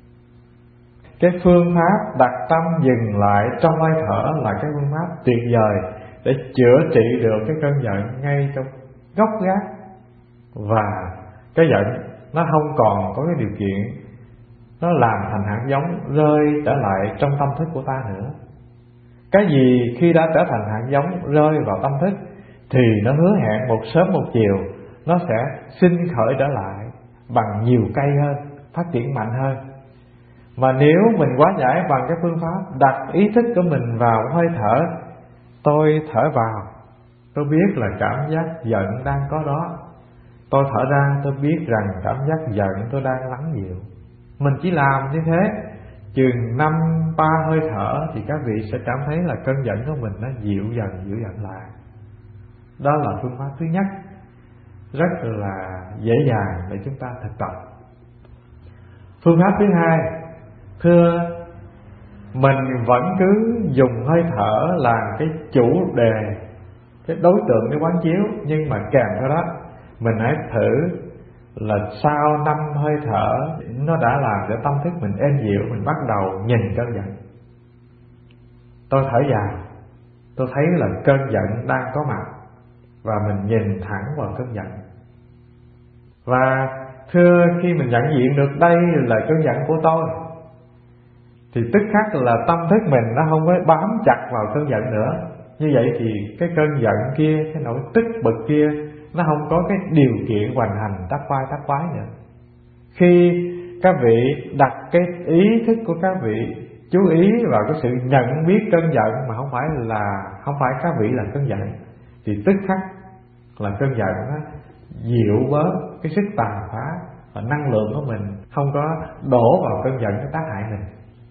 [SPEAKER 1] Cái phương pháp đặt tâm dừng lại trong hơi thở là cái phương pháp tuyệt vời để chữa trị được cái cơn giận ngay trong gốc gác. Và cái giận nó không còn có cái điều kiện nó làm thành hạt giống rơi trở lại trong tâm thức của ta nữa. Cái gì khi đã trở thành hạt giống rơi vào tâm thức thì nó hứa hẹn một sớm một chiều nó sẽ sinh khởi trở lại bằng nhiều cây hơn, phát triển mạnh hơn. Mà nếu mình hóa giải bằng cái phương pháp đặt ý thức của mình vào hơi thở, tôi thở vào, tôi biết là cảm giác giận đang có đó. Tôi thở ra, tôi biết rằng cảm giác giận tôi đang lắng dịu. Mình chỉ làm như thế chừng 5-3 hơi thở thì các vị sẽ cảm thấy là cơn giận của mình nó dịu dần lại. Đó là phương pháp thứ nhất, rất là dễ dàng để chúng ta thực tập. Phương pháp thứ hai, thưa, mình vẫn cứ dùng hơi thở làm cái chủ đề, cái đối tượng để quán chiếu, nhưng mà kèm theo đó mình hãy thử là sau 5 hơi thở nó đã làm cho tâm thức mình êm dịu, mình bắt đầu nhìn cơn giận. Tôi thở dài, tôi thấy là cơn giận đang có mặt và mình nhìn thẳng vào cơn giận. Và thưa, khi mình nhận diện được đây là cơn giận của tôi thì tức khắc là tâm thức mình nó không có bám chặt vào cơn giận nữa. Như vậy thì cái cơn giận kia, cái nỗi tức bực kia nó không có cái điều kiện hoành hành tác vai tác quái nữa. Khi các vị đặt cái ý thức của các vị chú ý vào cái sự nhận biết cơn giận mà không phải các vị là cơn giận, thì tức khắc là cơn giận nó dịu bớt cái sức tàn phá và năng lượng của mình không có đổ vào cơn giận cái tác hại mình.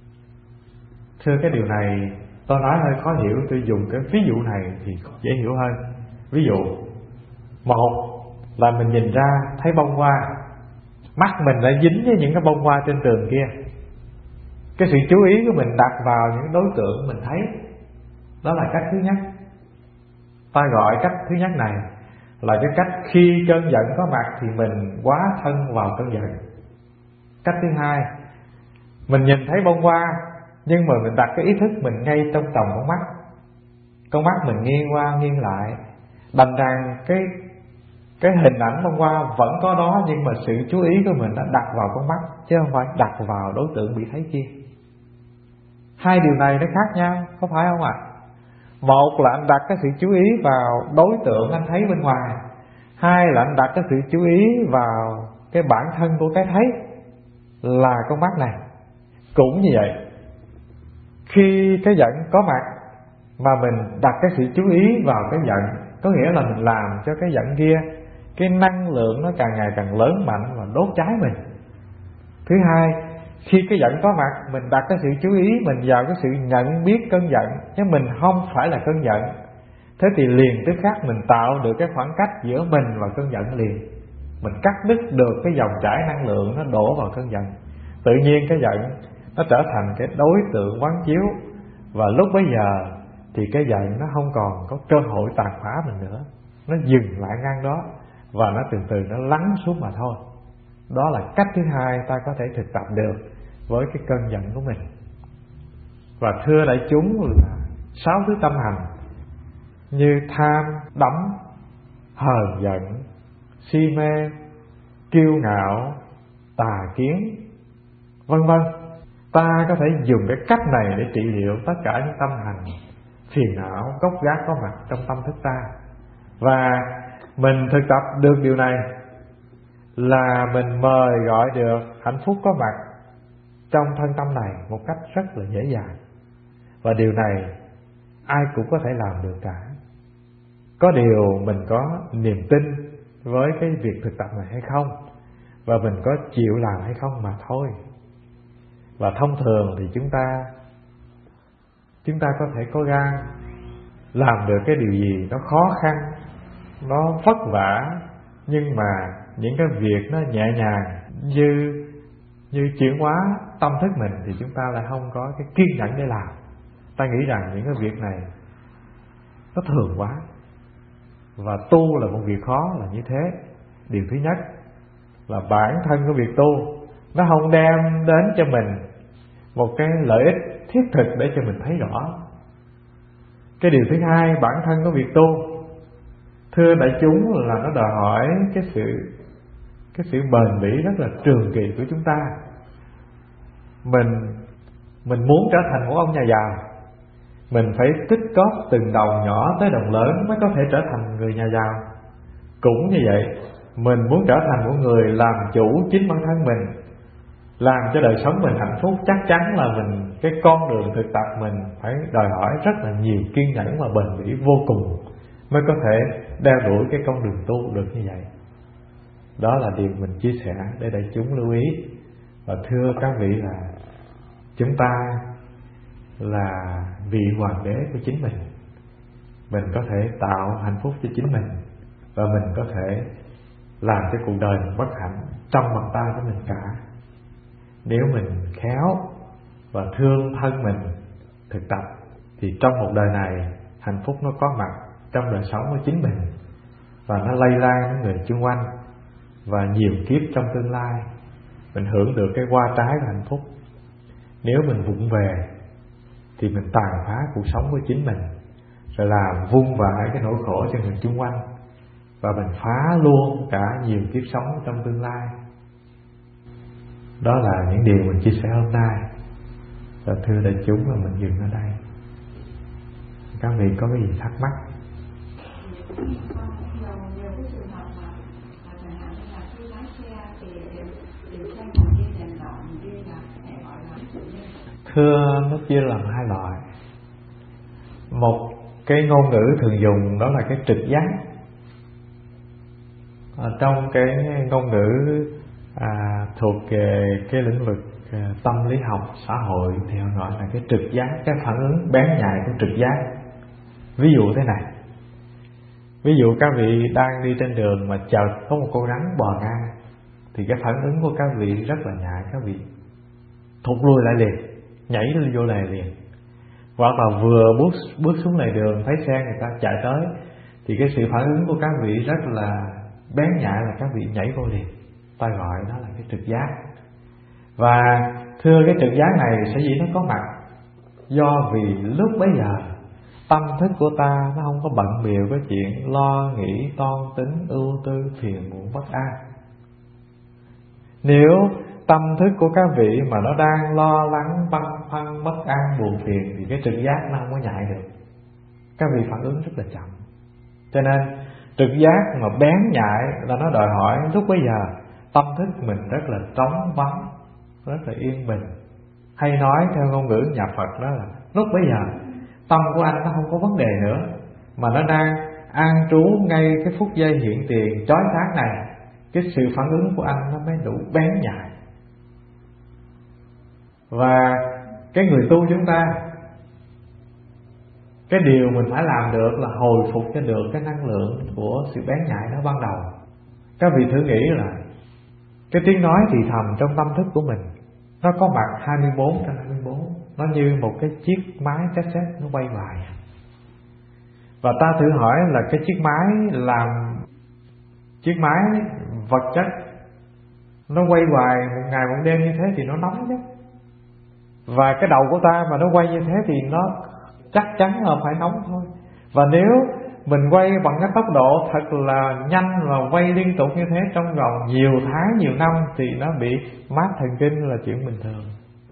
[SPEAKER 1] Thưa, cái điều này tôi nói hơi khó hiểu, tôi dùng cái ví dụ này thì dễ hiểu hơn. Ví dụ, một là mình nhìn ra thấy bông hoa, mắt mình đã dính với những cái bông hoa trên tường kia. Cái sự chú ý của mình đặt vào những đối tượng mình thấy, đó là cách thứ nhất. Ta gọi cách thứ nhất này là cái cách khi cơn giận có mặt thì mình quá thân vào cơn giận. Cách thứ hai, mình nhìn thấy bông hoa nhưng mà mình đặt cái ý thức mình ngay trong tầm con mắt. Con mắt mình nghiêng qua nghiêng lại, đành rằng cái hình ảnh bông hoa vẫn có đó, nhưng mà sự chú ý của mình đã đặt vào con mắt chứ không phải đặt vào đối tượng bị thấy kia. Hai điều này nó khác nhau, có phải không ạ? Một là anh đặt cái sự chú ý vào đối tượng anh thấy bên ngoài, hai là anh đặt cái sự chú ý vào cái bản thân của cái thấy là con mắt này. Cũng như vậy, khi cái giận có mặt mà mình đặt cái sự chú ý vào cái giận, có nghĩa là mình làm cho cái giận kia, cái năng lượng nó càng ngày càng lớn mạnh và đốt cháy mình. Thứ hai, khi cái giận có mặt, mình đặt cái sự chú ý mình vào cái sự nhận biết cơn giận, chứ mình không phải là cơn giận. Thế thì liền tức khắc mình tạo được cái khoảng cách giữa mình và cơn giận liền. Mình cắt đứt được cái dòng chảy năng lượng nó đổ vào cơn giận. Tự nhiên cái giận nó trở thành cái đối tượng quán chiếu, và lúc bấy giờ thì cái giận nó không còn có cơ hội tàn phá mình nữa. Nó dừng lại ngang đó và nó từ từ nó lắng xuống mà thôi. Đó là cách thứ hai ta có thể thực tập được với cái cơn giận của mình. Và thưa đại chúng là 6 thứ tâm hành như tham, đắm, hờn giận, si mê, kiêu ngạo, tà kiến, vân vân. Ta có thể dùng cái cách này để trị liệu tất cả những tâm hành phiền não gốc gác có mặt trong tâm thức ta. Và mình thực tập được điều này là mình mời gọi được hạnh phúc có mặt trong thân tâm này một cách rất là dễ dàng. Và điều này ai cũng có thể làm được cả. Có điều mình có niềm tin với cái việc thực tập này hay không, và mình có chịu làm hay không mà thôi. Và thông thường thì chúng ta có thể có gan làm được cái điều gì nó khó khăn, nó vất vả, nhưng mà những cái việc nó nhẹ nhàng như chuyển hóa tâm thức mình thì chúng ta lại không có cái kiên nhẫn để làm. Ta nghĩ rằng những cái việc này nó thường quá. Và tu là một việc khó là như thế. Điều thứ nhất là bản thân của việc tu nó không đem đến cho mình một cái lợi ích thiết thực để cho mình thấy rõ. Cái điều thứ hai, bản thân của việc tu, thưa đại chúng, là nó đòi hỏi cái sự bền bỉ rất là trường kỳ của chúng ta. Mình muốn trở thành một ông nhà giàu, mình phải tích góp từng đồng nhỏ tới đồng lớn mới có thể trở thành người nhà giàu. Cũng như vậy, mình muốn trở thành một người làm chủ chính bản thân mình, làm cho đời sống mình hạnh phúc, chắc chắn là cái con đường thực tập mình phải đòi hỏi rất là nhiều kiên nhẫn và bền bỉ vô cùng mới có thể đeo đuổi cái con đường tu được như vậy. Đó là điều mình chia sẻ để đại chúng lưu ý. Và thưa các vị là chúng ta là vị hoàng đế của chính mình có thể tạo hạnh phúc cho chính mình, và mình có thể làm cho cuộc đời mình bất hạnh trong bàn tay của mình cả. Nếu mình khéo và thương thân mình thực tập thì trong một đời này hạnh phúc nó có mặt trong đời sống của chính mình, và nó lây lan đến người xung quanh, và nhiều kiếp trong tương lai mình hưởng được cái hoa trái của hạnh phúc. Nếu mình vụng về thì mình tàn phá cuộc sống của chính mình, rồi làm vung vãi cái nỗi khổ cho người xung quanh, và mình phá luôn cả nhiều kiếp sống trong tương lai. Đó là những điều mình chia sẻ hôm nay. Và thưa đại chúng là mình dừng ở đây. Các vị có cái gì thắc mắc? Thưa, nó chia làm hai loại. Một cái ngôn ngữ thường dùng đó là cái trực giác. Trong cái ngôn ngữ thuộc cái lĩnh vực tâm lý học xã hội thì họ gọi là cái trực giác, cái phản ứng bén nhạy của trực giác. Ví dụ thế này, ví dụ các vị đang đi trên đường mà chợt có một con rắn bò ngang, thì cái phản ứng của các vị rất là nhạy, các vị thụt lùi lại liền, nhảy vô lề liền. Hoặc là vừa bước xuống lề đường thấy xe người ta chạy tới, thì cái sự phản ứng của các vị rất là bén nhạy, là các vị nhảy vô liền. Ta gọi đó là cái trực giác. Và thưa, cái trực giác này sở dĩ nó có mặt do vì lúc bấy giờ tâm thức của ta nó không có bận bịu với chuyện lo nghĩ, toan tính, ưu tư, phiền muộn, bất an. Nếu tâm thức của các vị mà nó đang lo lắng, băn khoăn, bất an, buồn phiền, thì cái trực giác nó không có nhạy được. Các vị phản ứng rất là chậm. Cho nên trực giác mà bén nhạy là nó đòi hỏi lúc bấy giờ tâm thức mình rất là trống vắng, rất là yên bình. Hay nói theo ngôn ngữ nhà Phật đó là lúc bấy giờ tâm của anh nó không có vấn đề nữa, mà nó đang an trú ngay cái phút giây hiện tiền chói sáng này. Cái sự phản ứng của anh nó mới đủ bén nhạy. Và cái người tu chúng ta, cái điều mình phải làm được là hồi phục cho được cái năng lượng của sự bén nhạy đó ban đầu. Các vị thử nghĩ là cái tiếng nói thì thầm trong tâm thức của mình nó có mặt 24/24, nó như một cái chiếc máy cassette nó quay hoài. Và ta thử hỏi là cái chiếc máy vật chất nó quay hoài một ngày một đêm như thế thì nó nóng chứ. Và cái đầu của ta mà nó quay như thế thì nó chắc chắn là phải nóng thôi. Và nếu mình quay bằng cái tốc độ thật là nhanh và quay liên tục như thế trong vòng nhiều tháng, nhiều năm, thì nó bị mát thần kinh là chuyện bình thường.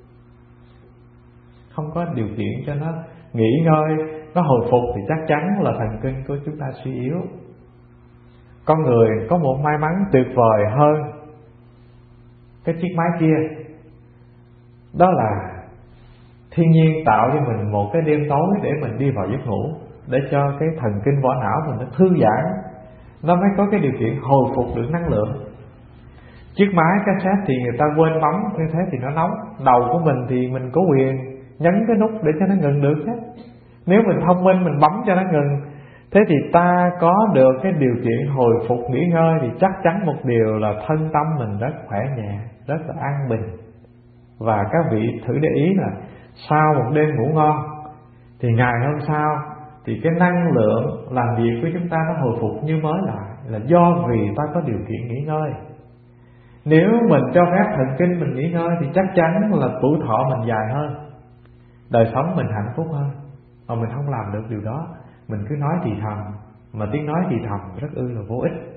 [SPEAKER 1] Không có điều kiện cho nó nghỉ ngơi, nó hồi phục thì chắc chắn là thần kinh của chúng ta suy yếu. Con người có một may mắn tuyệt vời hơn cái chiếc máy kia, đó là thiên nhiên tạo cho mình một cái đêm tối để mình đi vào giấc ngủ, để cho cái thần kinh vỏ não mình nó thư giãn, nó mới có cái điều kiện hồi phục được năng lượng. Chiếc máy cassette thì người ta quên bấm như thế thì nó nóng. Đầu của mình thì mình có quyền nhấn cái nút để cho nó ngừng được chứ. Nếu mình thông minh mình bấm cho nó ngừng, thế thì ta có được cái điều kiện hồi phục nghỉ ngơi, thì chắc chắn một điều là thân tâm mình rất khỏe nhẹ, rất là an bình. Và các vị thử để ý là sau một đêm ngủ ngon thì ngày hôm sau thì cái năng lượng làm việc của chúng ta nó hồi phục như mới lại, là do vì ta có điều kiện nghỉ ngơi. Nếu mình cho phép thần kinh mình nghỉ ngơi thì chắc chắn là tuổi thọ mình dài hơn, đời sống mình hạnh phúc hơn. Mà mình không làm được điều đó, mình cứ nói thì thầm, mà tiếng nói thì thầm rất là vô ích.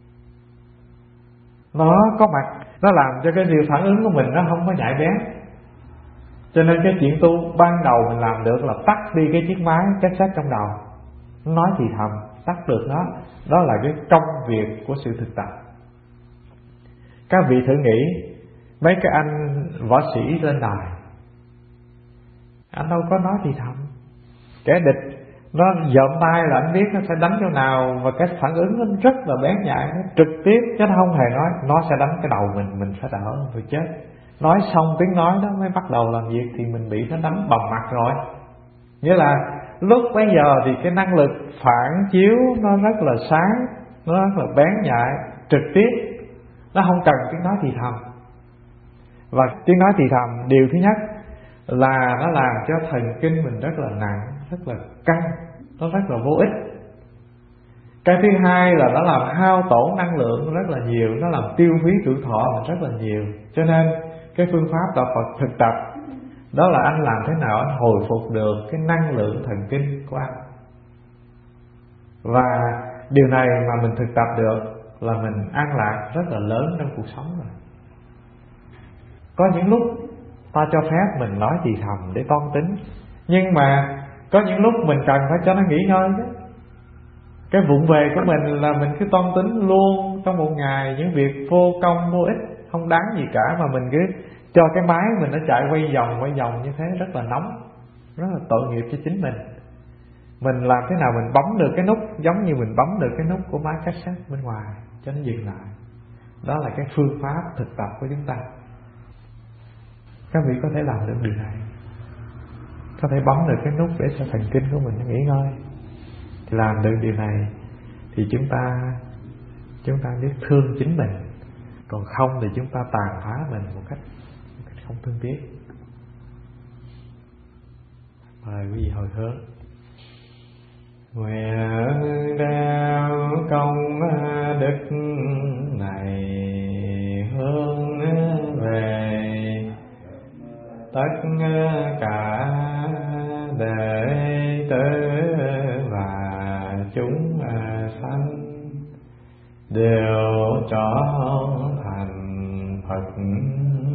[SPEAKER 1] Nó có mặt, nó làm cho cái điều phản ứng của mình nó không có nhạy bén. Cho nên cái chuyện tu ban đầu mình làm được là tắt đi cái chiếc máy cassette trong đầu, nói thì thầm, tắt được nó. Đó là cái công việc của sự thực tập. Các vị thử nghĩ, mấy cái anh võ sĩ lên đài, anh đâu có nói thì thầm. Kẻ địch nó giọm tay là anh biết nó sẽ đánh chỗ nào, và cái phản ứng nó rất là bén nhạy, nó trực tiếp, chứ nó không hề nói. Nó sẽ đánh cái đầu mình sẽ đỡ, rồi chết. Nói xong tiếng nói đó mới bắt đầu làm việc thì mình bị nó đánh bầm mặt rồi. Nghĩa là lúc bấy giờ thì cái năng lực phản chiếu nó rất là sáng, nó rất là bén nhạy, trực tiếp. Nó không cần tiếng nói thì thầm. Và tiếng nói thì thầm, điều thứ nhất là nó làm cho thần kinh mình rất là nặng, rất là căng, nó rất là vô ích. Cái thứ hai là nó làm hao tổn năng lượng rất là nhiều, nó làm tiêu phí tuổi thọ mình rất là nhiều. Cho nên cái phương pháp tập Phật thực tập đó là anh làm thế nào anh hồi phục được cái năng lượng thần kinh của anh. Và điều này mà mình thực tập được là mình an lạc rất là lớn trong cuộc sống rồi. Có những lúc ta cho phép mình nói thì thầm để toan tính, nhưng mà có những lúc mình cần phải cho nó nghỉ ngơi chứ. Cái vụng về của mình là mình cứ toan tính luôn trong một ngày những việc vô công vô ích, không đáng gì cả, mà mình cứ cho cái máy mình nó chạy quay vòng như thế, rất là nóng, rất là tội nghiệp cho chính mình. Mình làm thế nào mình bấm được cái nút giống như mình bấm được cái nút của máy cassette bên ngoài cho nó dừng lại. Đó là cái phương pháp thực tập của chúng ta. Các vị có thể làm được điều này, có thể bấm được cái nút để cho thần kinh của mình nó nghỉ ngơi. Thì làm được điều này thì chúng ta biết thương chính mình. Còn không thì chúng ta tàn phá mình một cách không thương tiếc. Mời quý vị hồi hướng. Nguyện đeo công đức này hướng về tất cả đệ tử và chúng sanh, đều trở thành Phật